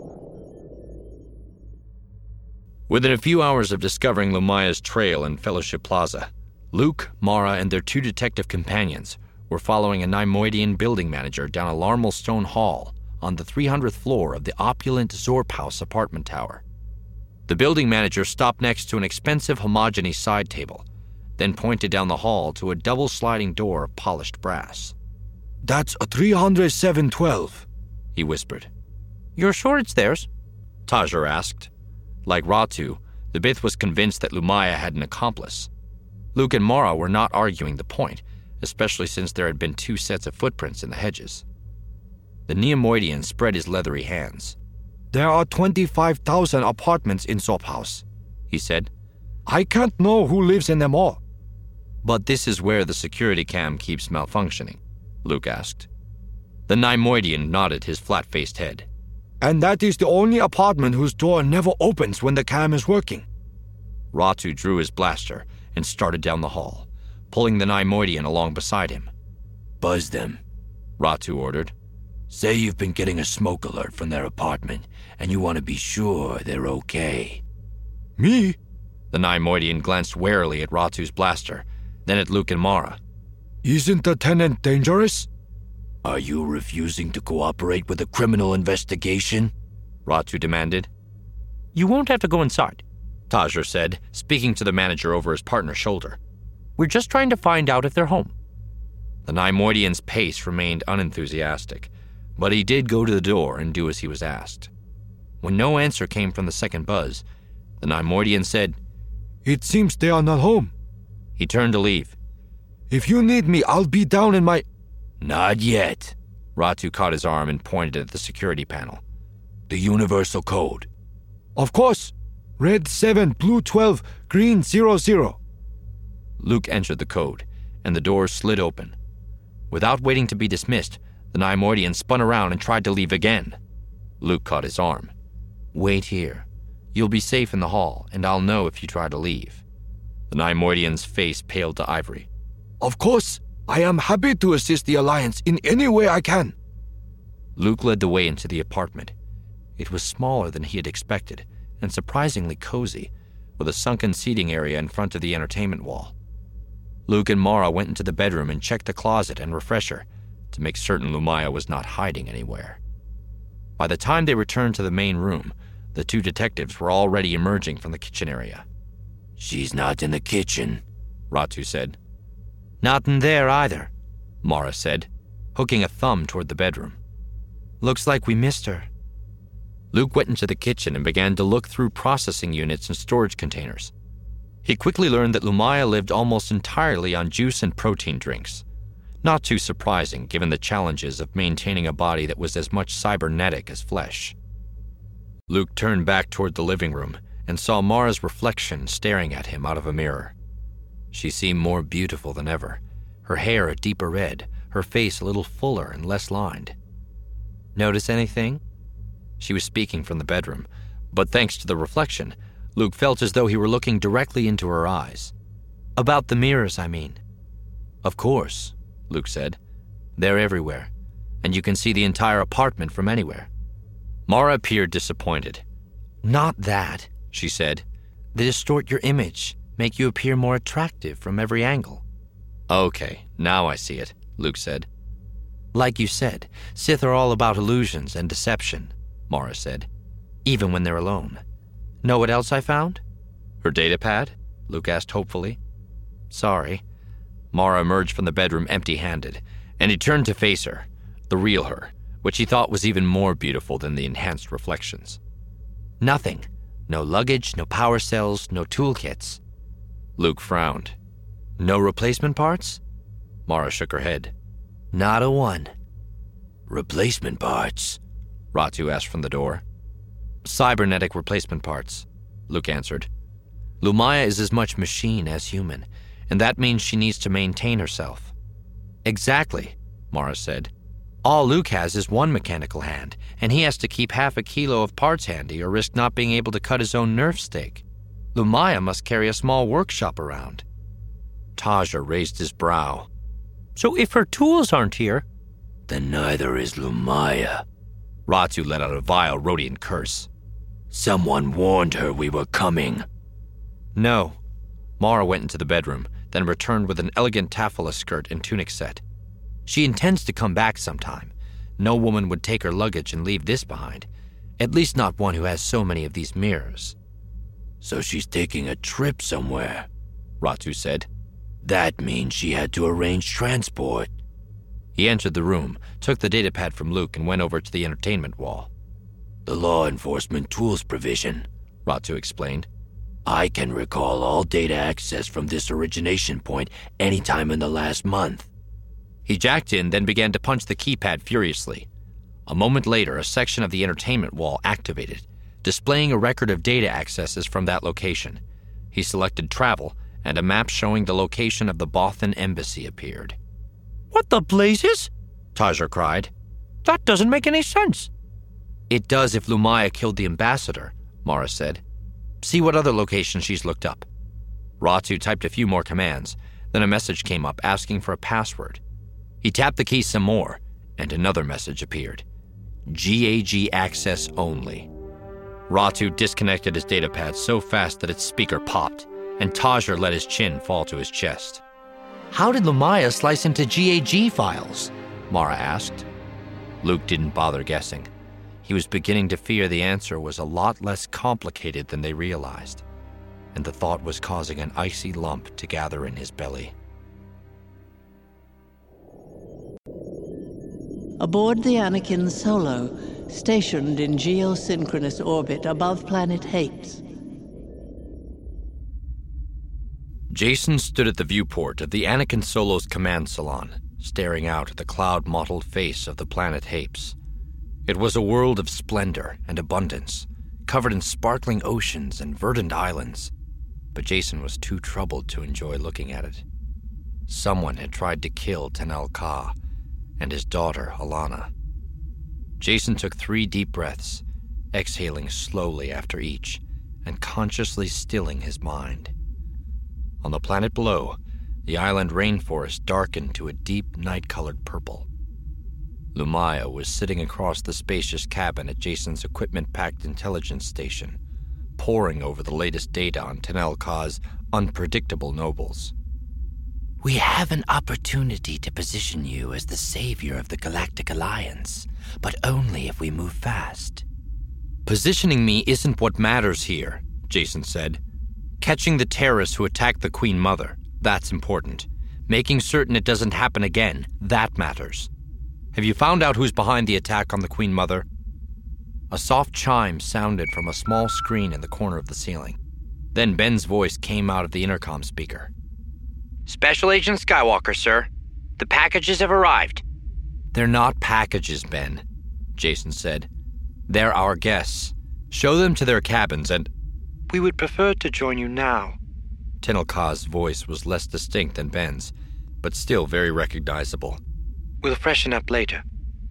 Within a few hours of discovering Lumaya's trail in Fellowship Plaza, Luke, Mara, and their 2 detective companions were following a Neimoidian building manager down a Larmal stone hall on the 300th floor of the opulent Zorp House apartment tower. The building manager stopped next to an expensive homogeny side table, then pointed down the hall to a double sliding door of polished brass.
That's a 30712,
he whispered.
You're sure it's theirs?
Tajir asked. Like Ratu, the Bith was convinced that Lumaya had an accomplice. Luke and Mara were not arguing the point, especially since there had been 2 sets of footprints in the hedges. The Neimoidian spread his leathery hands.
There are 25,000 apartments in Zorp House,
he said.
I can't know who lives in them all.
But this is where the security cam keeps malfunctioning, Luke asked. The Neimoidian nodded his flat-faced head.
And that is the only apartment whose door never opens when the cam is working.
Ratu drew his blaster and started down the hall, pulling the Neimoidian along beside him.
Buzz them, Ratu ordered. Say you've been getting a smoke alert from their apartment, and you want to be sure they're okay.
Me?
The Neimoidian glanced warily at Ratu's blaster, then at Luke and Mara.
Isn't the tenant dangerous?
Are you refusing to cooperate with a criminal investigation?
Ratu demanded.
You won't have to go inside,
Tajir said, speaking to the manager over his partner's shoulder.
We're just trying to find out if they're home.
The Neimoidian's pace remained unenthusiastic, but he did go to the door and do as he was asked. When no answer came from the second buzz, the Neimoidian said,
It seems they are not home.
He turned to leave.
If you need me, I'll be down in my...
Not yet.
Ratu caught his arm and pointed at the security panel.
The universal code.
Of course. Red 7, blue 12, green 00.
Luke entered the code, and the door slid open. Without waiting to be dismissed, the Neimoidian spun around and tried to leave again. Luke caught his arm. Wait here. You'll be safe in the hall, and I'll know if you try to leave. The Neimoidian's face paled to ivory.
Of course. I am happy to assist the Alliance in any way I can.
Luke led the way into the apartment. It was smaller than he had expected, and surprisingly cozy, with a sunken seating area in front of the entertainment wall. Luke and Mara went into the bedroom and checked the closet and refresher to make certain Lumaya was not hiding anywhere. By the time they returned to the main room, the 2 detectives were already emerging from the kitchen area.
She's not in the kitchen,
Ratu said.
Not in there either,
Mara said, hooking a thumb toward the bedroom.
Looks like we missed her.
Luke went into the kitchen and began to look through processing units and storage containers. He quickly learned that Lumaya lived almost entirely on juice and protein drinks. Not too surprising, given the challenges of maintaining a body that was as much cybernetic as flesh. Luke turned back toward the living room and saw Mara's reflection staring at him out of a mirror. She seemed more beautiful than ever, her hair a deeper red, her face a little fuller and less lined. Notice anything? She was speaking from the bedroom, but thanks to the reflection, Luke felt as though he were looking directly into her eyes. About the mirrors, I mean. Of course, Luke said. They're everywhere, and you can see the entire apartment from anywhere. Mara appeared disappointed. Not that, she said. They distort your image, make you appear more attractive from every angle. Okay, now I see it, Luke said. Like you said, Sith are all about illusions and deception, Mara said, even when they're alone. Know what else I found? Her datapad? Luke asked hopefully. Sorry. Mara emerged from the bedroom empty-handed, and he turned to face her, the real her, which he thought was even more beautiful than the enhanced reflections. Nothing. No luggage, no power cells, no toolkits. Luke frowned. No replacement parts? Mara shook her head. Not a one. Replacement parts? Ratu asked from the door. Cybernetic replacement parts, Luke answered. Lumaya is as much machine as human, and that means she needs to maintain herself. Exactly, Mara said. All Luke has is one mechanical hand, and he has to keep half a kilo of parts handy or risk not being able to cut his own nerve stake. Lumaya must carry a small workshop around. Taja raised his brow. So if her tools aren't here, then neither is Lumaya. Ratu let out a vile Rhodian curse. Someone warned her we were coming. No. Mara went into the bedroom, then returned with an elegant taffeta skirt and tunic set. She intends to come back sometime. No woman would take her luggage and leave this behind, at least not one who has so many of these mirrors. So she's taking a trip somewhere, Ratu said. That means she had to arrange transport. He entered the room, took the datapad from Luke, and went over to the entertainment wall. The law enforcement tools provision, Ratu explained. I can recall all data access from this origination point any time in the last month. He jacked in, then began to punch the keypad furiously. A moment later, a section of the entertainment wall activated, displaying a record of data accesses from that location. He selected travel, and a map showing the location of the Bothan embassy appeared. What the blazes? Taja cried. That doesn't make any sense. It does if Lumaya killed the ambassador, Mara said. See what other locations she's looked up. Ratu typed a few more commands, then a message came up asking for a password. He tapped the key some more, and another message appeared. GAG access only. Ratu disconnected his datapad so fast that its speaker popped, and Taja let his chin fall to his chest. How did Lumaya slice into GAG files? Mara asked. Luke didn't bother guessing. He was beginning to fear the answer was a lot less complicated than they realized, and the thought was causing an icy lump to gather in his belly.
Aboard the Anakin Solo, stationed in geosynchronous orbit above planet Hapes.
Jason stood at the viewport of the Anakin Solo's command salon, staring out at the cloud-mottled face of the planet Hapes. It was a world of splendor and abundance, covered in sparkling oceans and verdant islands, but Jason was too troubled to enjoy looking at it. Someone had tried to kill Tenel Ka and his daughter, Alana. Jason took 3 deep breaths, exhaling slowly after each and consciously stilling his mind. On the planet below, the island rainforest darkened to a deep night-colored purple. Lumaya was sitting across the spacious cabin at Jason's equipment-packed intelligence station, poring over the latest data on Tenel Ka's unpredictable nobles. We have an opportunity to position you as the savior of the Galactic Alliance, but only if we move fast. Positioning me isn't what matters here, Jason said. Catching the terrorists who attacked the Queen Mother, that's important. Making certain it doesn't happen again, that matters. Have you found out who's behind the attack on the Queen Mother? A soft chime sounded from a small screen in the corner of the ceiling. Then Ben's voice came out of the intercom speaker. Special Agent Skywalker, sir. The packages have arrived. They're not packages, Ben, Jason said. They're our guests. Show them to their cabins and... We would prefer to join you now. Tenel Ka's voice was less distinct than Ben's, but still very recognizable. We'll freshen up later.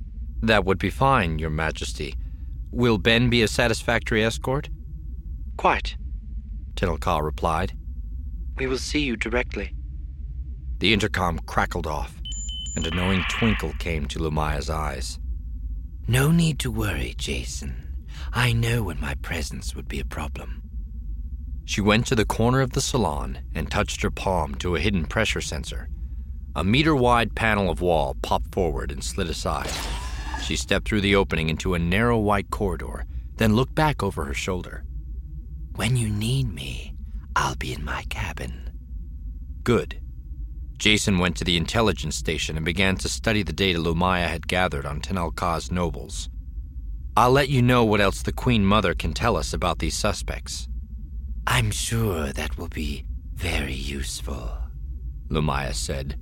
That would be fine, Your Majesty. Will Ben be a satisfactory escort?
Quite, Tenel Ka replied. We will see you directly.
The intercom crackled off, and a knowing twinkle came to Lumaya's eyes.
No need to worry, Jason. I know when my presence would be a problem.
She went to the corner of the salon and touched her palm to a hidden pressure sensor. A meter-wide panel of wall popped forward and slid aside. She stepped through the opening into a narrow white corridor, then looked back over her shoulder.
When you need me, I'll be in my cabin.
Good. Jason went to the intelligence station and began to study the data Lumaya had gathered on Tenel Ka's nobles. I'll let you know what else the Queen Mother can tell us about these suspects.
I'm sure that will be very useful,
Lumaya said.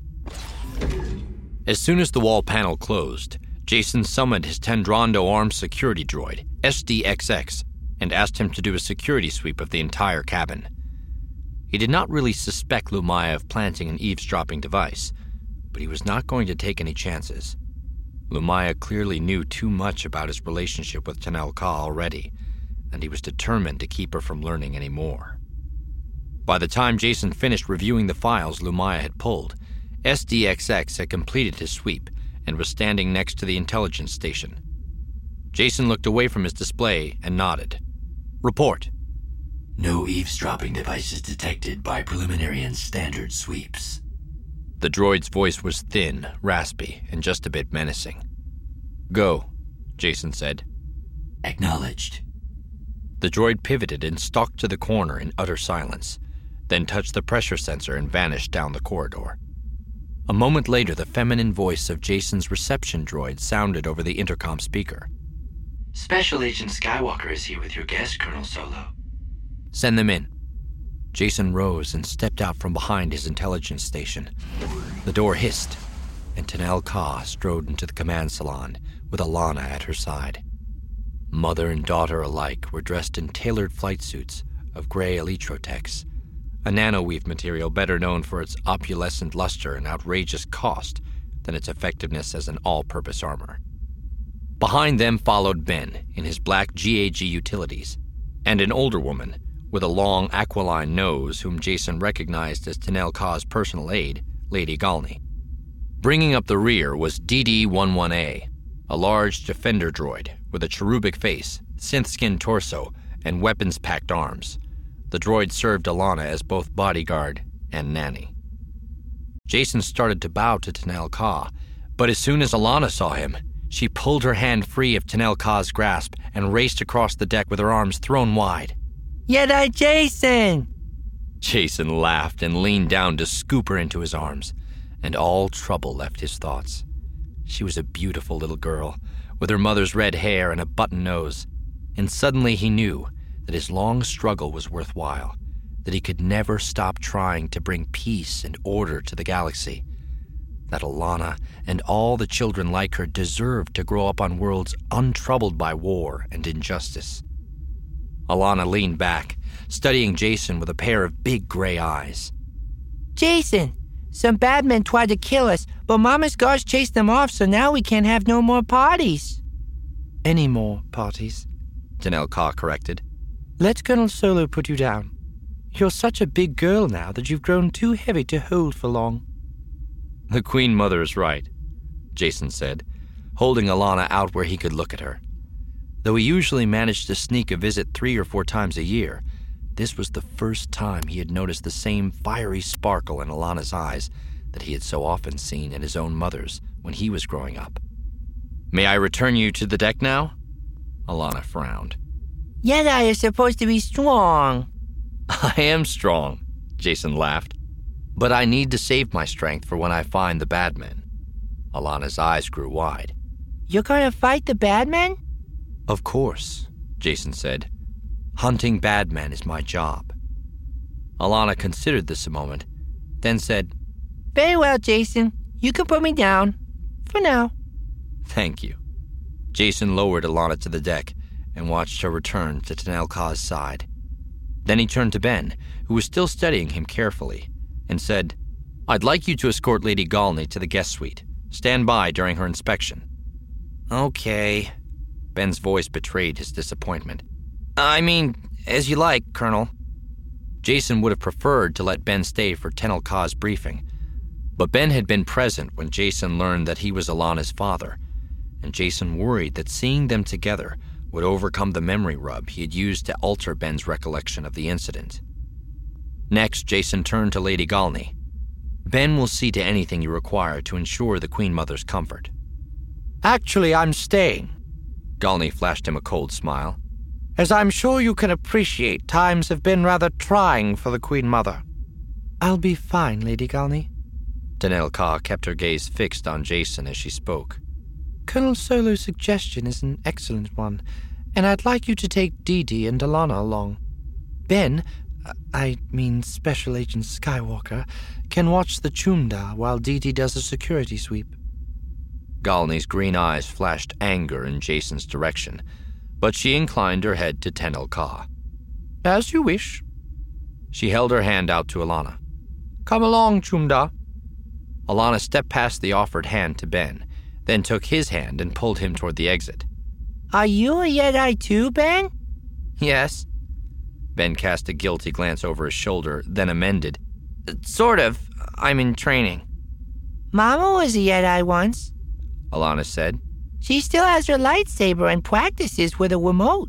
As soon as the wall panel closed, Jason summoned his Tendrando armed security droid, SDXX, and asked him to do a security sweep of the entire cabin. He did not really suspect Lumaya of planting an eavesdropping device, but he was not going to take any chances. Lumaya clearly knew too much about his relationship with Tenel Ka already, and he was determined to keep her from learning any more. By the time Jason finished reviewing the files Lumaya had pulled, SDXX had completed his sweep and was standing next to the intelligence station. Jason looked away from his display and nodded. Report.
No eavesdropping devices detected by preliminary and standard sweeps.
The droid's voice was thin, raspy, and just a bit menacing. Go, Jason said.
Acknowledged.
The droid pivoted and stalked to the corner in utter silence, then touched the pressure sensor and vanished down the corridor. A moment later, the feminine voice of Jason's reception droid sounded over the intercom speaker.
Special Agent Skywalker is here with your guest, Colonel Solo.
Send them in. Jason rose and stepped out from behind his intelligence station. The door hissed, and Tenel Ka strode into the command salon with Allana at her side. Mother and daughter alike were dressed in tailored flight suits of gray Elytrotex, a nanoweave material better known for its opalescent luster and outrageous cost than its effectiveness as an all-purpose armor. Behind them followed Ben in his black GAG utilities, and an older woman with a long aquiline nose whom Jason recognized as Tenel Ka's personal aide, Lady Galney. Bringing up the rear was DD-11A, a large defender droid with a cherubic face, synth-skinned torso, and weapons-packed arms. The droid served Allana as both bodyguard and nanny. Jason started to bow to Tenel Ka, but as soon as Allana saw him, she pulled her hand free of Tenel Ka's grasp and raced across the deck with her arms thrown wide.
Jedi Jason!
Jason laughed and leaned down to scoop her into his arms, and all trouble left his thoughts. She was a beautiful little girl, with her mother's red hair and a button nose, and suddenly he knew that his long struggle was worthwhile, that he could never stop trying to bring peace and order to the galaxy, that Allana and all the children like her deserved to grow up on worlds untroubled by war and injustice. Allana leaned back, studying Jason with a pair of big gray eyes.
Jason, some bad men tried to kill us, but Mama's guards chased them off, so now we can't have no more parties.
Any more parties?
Tenel Ka corrected.
Let Colonel Solo put you down. You're such a big girl now that you've grown too heavy to hold for long.
The Queen Mother is right, Jason said, holding Allana out where he could look at her. Though he usually managed to sneak a visit 3 or 4 times a year, this was the first time he had noticed the same fiery sparkle in Allana's eyes that he had so often seen in his own mother's when he was growing up. May I return you to the deck now? Allana frowned.
Jedi are supposed to be strong.
I am strong, Jason laughed. But I need to save my strength for when I find the bad men. Allana's eyes grew wide.
You're gonna fight the bad men?
Of course, Jason said. Hunting bad men is my job. Allana considered this a moment, then said,
Very well, Jason. You can put me down. For now.
Thank you. Jason lowered Allana to the deck and watched her return to Tenel Ka's side. Then he turned to Ben, who was still studying him carefully, and said, I'd like you to escort Lady Galney to the guest suite. Stand by during her inspection.
Okay. Ben's voice betrayed his disappointment. I mean, as you like, Colonel. Jacen would have preferred to let Ben stay for Tenel Ka's briefing, but Ben had been present when Jacen learned that he was Alana's father, and Jacen worried that seeing them together would overcome the memory rub he had used to alter Ben's recollection of the incident. Next, Jacen turned to Lady Galney. Ben will see to anything you require to ensure the Queen Mother's comfort. Actually, I'm staying. Galney flashed him a cold smile. As I'm sure you can appreciate, times have been rather trying for the Queen Mother. I'll be fine, Lady Galney. Tenel Ka kept her gaze fixed on Jacen as she spoke. Colonel Solo's suggestion is an excellent one, and I'd like you to take Dee Dee and Alana along. Ben, I mean Special Agent Skywalker, can watch the Chumda while Dee Dee does a security sweep. Galney's green eyes flashed anger in Jacen's direction, but she inclined her head to Tenel Ka. As you wish. She held her hand out to Alana. Come along, Chumda. Alana stepped past the offered hand to Ben, then took his hand and pulled him toward the exit.
Are you a Jedi too, Ben?
Yes. Ben cast a guilty glance over his shoulder, then amended. Sort of. I'm in training.
Mama was a Jedi once,
Alana said.
She still has her lightsaber and practices with a Wiimote.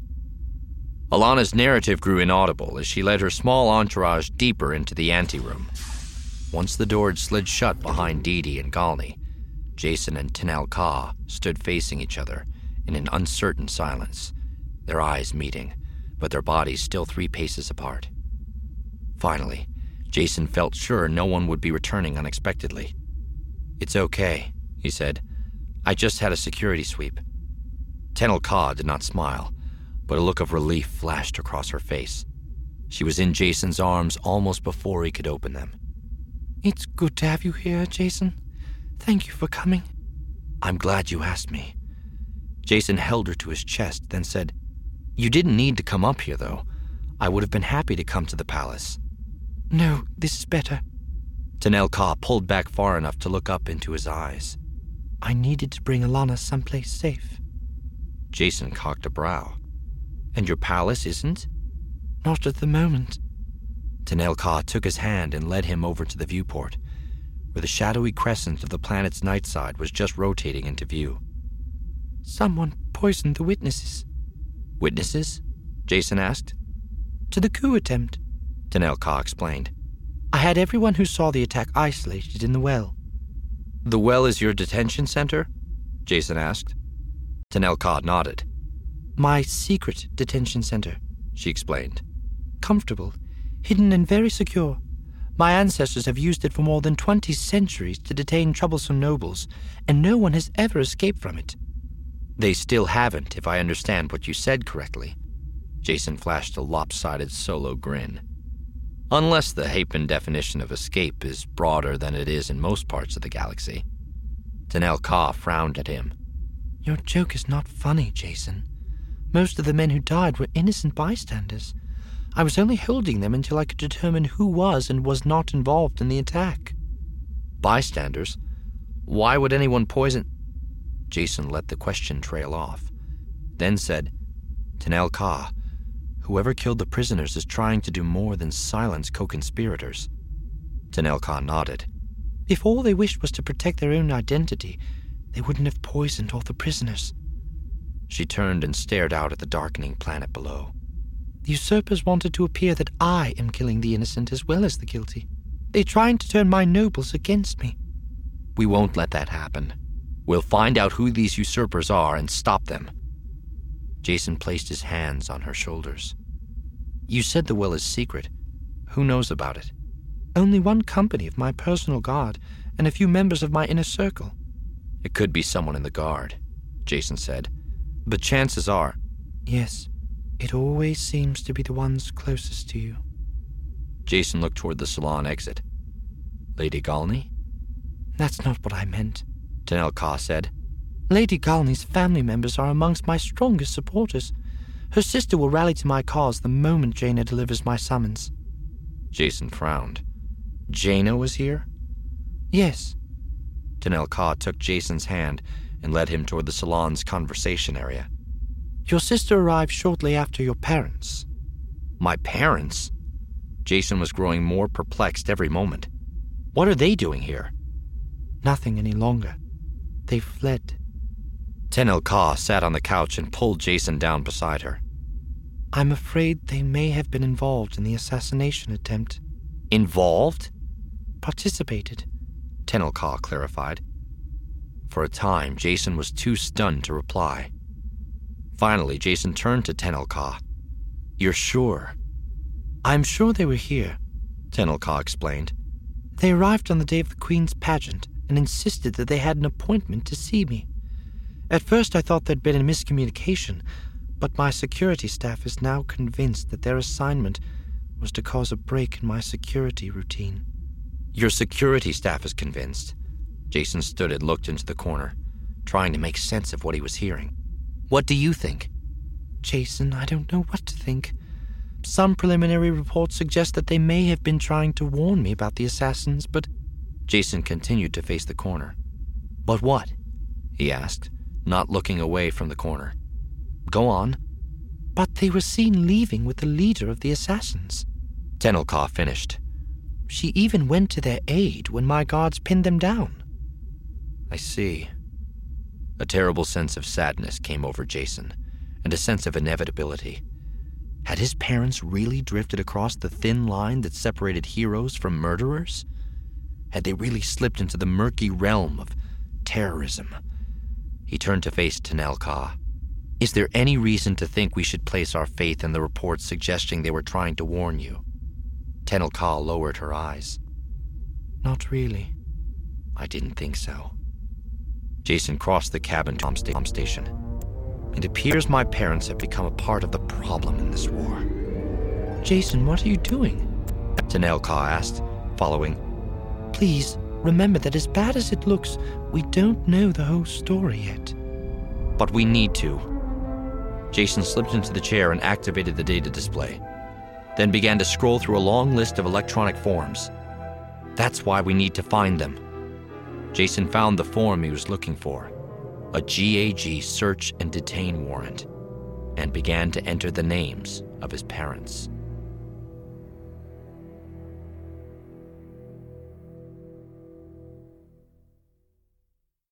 Alana's narrative grew inaudible as she led her small entourage deeper into the anteroom. Once the door had slid shut behind Dee Dee and Galney, Jacen and Tenel Ka stood facing each other in an uncertain silence, their eyes meeting, but their bodies still 3 paces apart. Finally, Jacen felt sure no one would be returning unexpectedly. It's okay, he said. I just had a security sweep. Tenel Ka did not smile, but a look of relief flashed across her face. She was in Jacen's arms almost before he could open them. It's good to have you here, Jacen. Thank you for coming. I'm glad you asked me. Jacen held her to his chest, then said, You didn't need to come up here, though. I would have been happy to come to the palace. No, this is better. Tenel Ka pulled back far enough to look up into his eyes. I needed to bring Alana someplace safe. Jacen cocked a brow. And your palace isn't? Not at the moment. Tenel Ka took his hand and led him over to the viewport, where the shadowy crescent of the planet's night side was just rotating into view. Someone poisoned the witnesses. Witnesses? Jacen asked. To the coup attempt, Tenel Ka explained. I had everyone who saw the attack isolated in the well. The well is your detention center? Jacen asked. Tenel Ka nodded. My secret detention center, she explained. Comfortable, hidden and very secure. My ancestors have used it for more than 20 centuries to detain troublesome nobles, and no one has ever escaped from it. They still haven't, if I understand what you said correctly. Jacen flashed a lopsided Solo grin. Unless the Hapen definition of escape is broader than it is in most parts of the galaxy. Tenel Ka frowned at him. Your joke is not funny, Jacen. Most of the men who died were innocent bystanders. I was only holding them until I could determine who was and was not involved in the attack. Bystanders? Why would anyone poison... Jacen let the question trail off, then said, Tenel Ka, whoever killed the prisoners is trying to do more than silence co-conspirators. Tenel Ka nodded. If all they wished was to protect their own identity, they wouldn't have poisoned all the prisoners. She turned and stared out at the darkening planet below. The usurpers wanted to appear that I am killing the innocent as well as the guilty. They're trying to turn my nobles against me. We won't let that happen. We'll find out who these usurpers are and stop them. Jacen placed his hands on her shoulders. You said the will is secret. Who knows about it? Only one company of my personal guard and a few members of my inner circle. It could be someone in the guard, Jacen said. But chances are... Yes, it always seems to be the ones closest to you. Jacen looked toward the salon exit. Lady Galney? That's not what I meant, Tenel Ka said. Lady Galney's family members are amongst my strongest supporters. Her sister will rally to my cause the moment Jaina delivers my summons. Jacen frowned. Jaina was here? Yes. Tenel Ka took Jacen's hand and led him toward the salon's conversation area.
Your sister arrived shortly after your parents.
My parents? Jason was growing more perplexed every moment. What are they doing here?
Nothing any longer. They fled.
Tenel Ka sat on the couch and pulled Jason down beside her.
I'm afraid they may have been involved in the assassination attempt.
Involved?
Participated,
Tenel Ka clarified. For a time, Jason was too stunned to reply. Finally, Jason turned to Tenel Ka. You're sure?
I'm sure they were here,
Tenel Ka explained.
They arrived on the day of the Queen's pageant and insisted that they had an appointment to see me. At first I thought there'd been a miscommunication, but my security staff is now convinced that their assignment was to cause a break in my security routine.
Your security staff is convinced? Jason stood and looked into the corner, trying to make sense of what he was hearing. What do you think?
Jason, I don't know what to think. Some preliminary reports suggest that they may have been trying to warn me about the assassins, but...
Jason continued to face the corner. But what? He asked, not looking away from the corner. Go on.
But they were seen leaving with the leader of the assassins.
Tenel Ka finished.
She even went to their aid when my guards pinned them down.
I see. A terrible sense of sadness came over Jason, and a sense of inevitability. Had his parents really drifted across the thin line that separated heroes from murderers? Had they really slipped into the murky realm of terrorism? He turned to face Tenel Ka. Is there any reason to think we should place our faith in the reports suggesting they were trying to warn you? Tenel Ka lowered her eyes.
Not really.
I didn't think so. Jason crossed the cabin to the station. It appears my parents have become a part of the problem in this war.
Jason, what are you doing?
Tenel Ka asked, following.
Please, remember that as bad as it looks, we don't know the whole story yet.
But we need to. Jason slipped into the chair and activated the data display, then began to scroll through a long list of electronic forms. That's why we need to find them. Jason found the form he was looking for, a GAG search and detain warrant, and began to enter the names of his parents.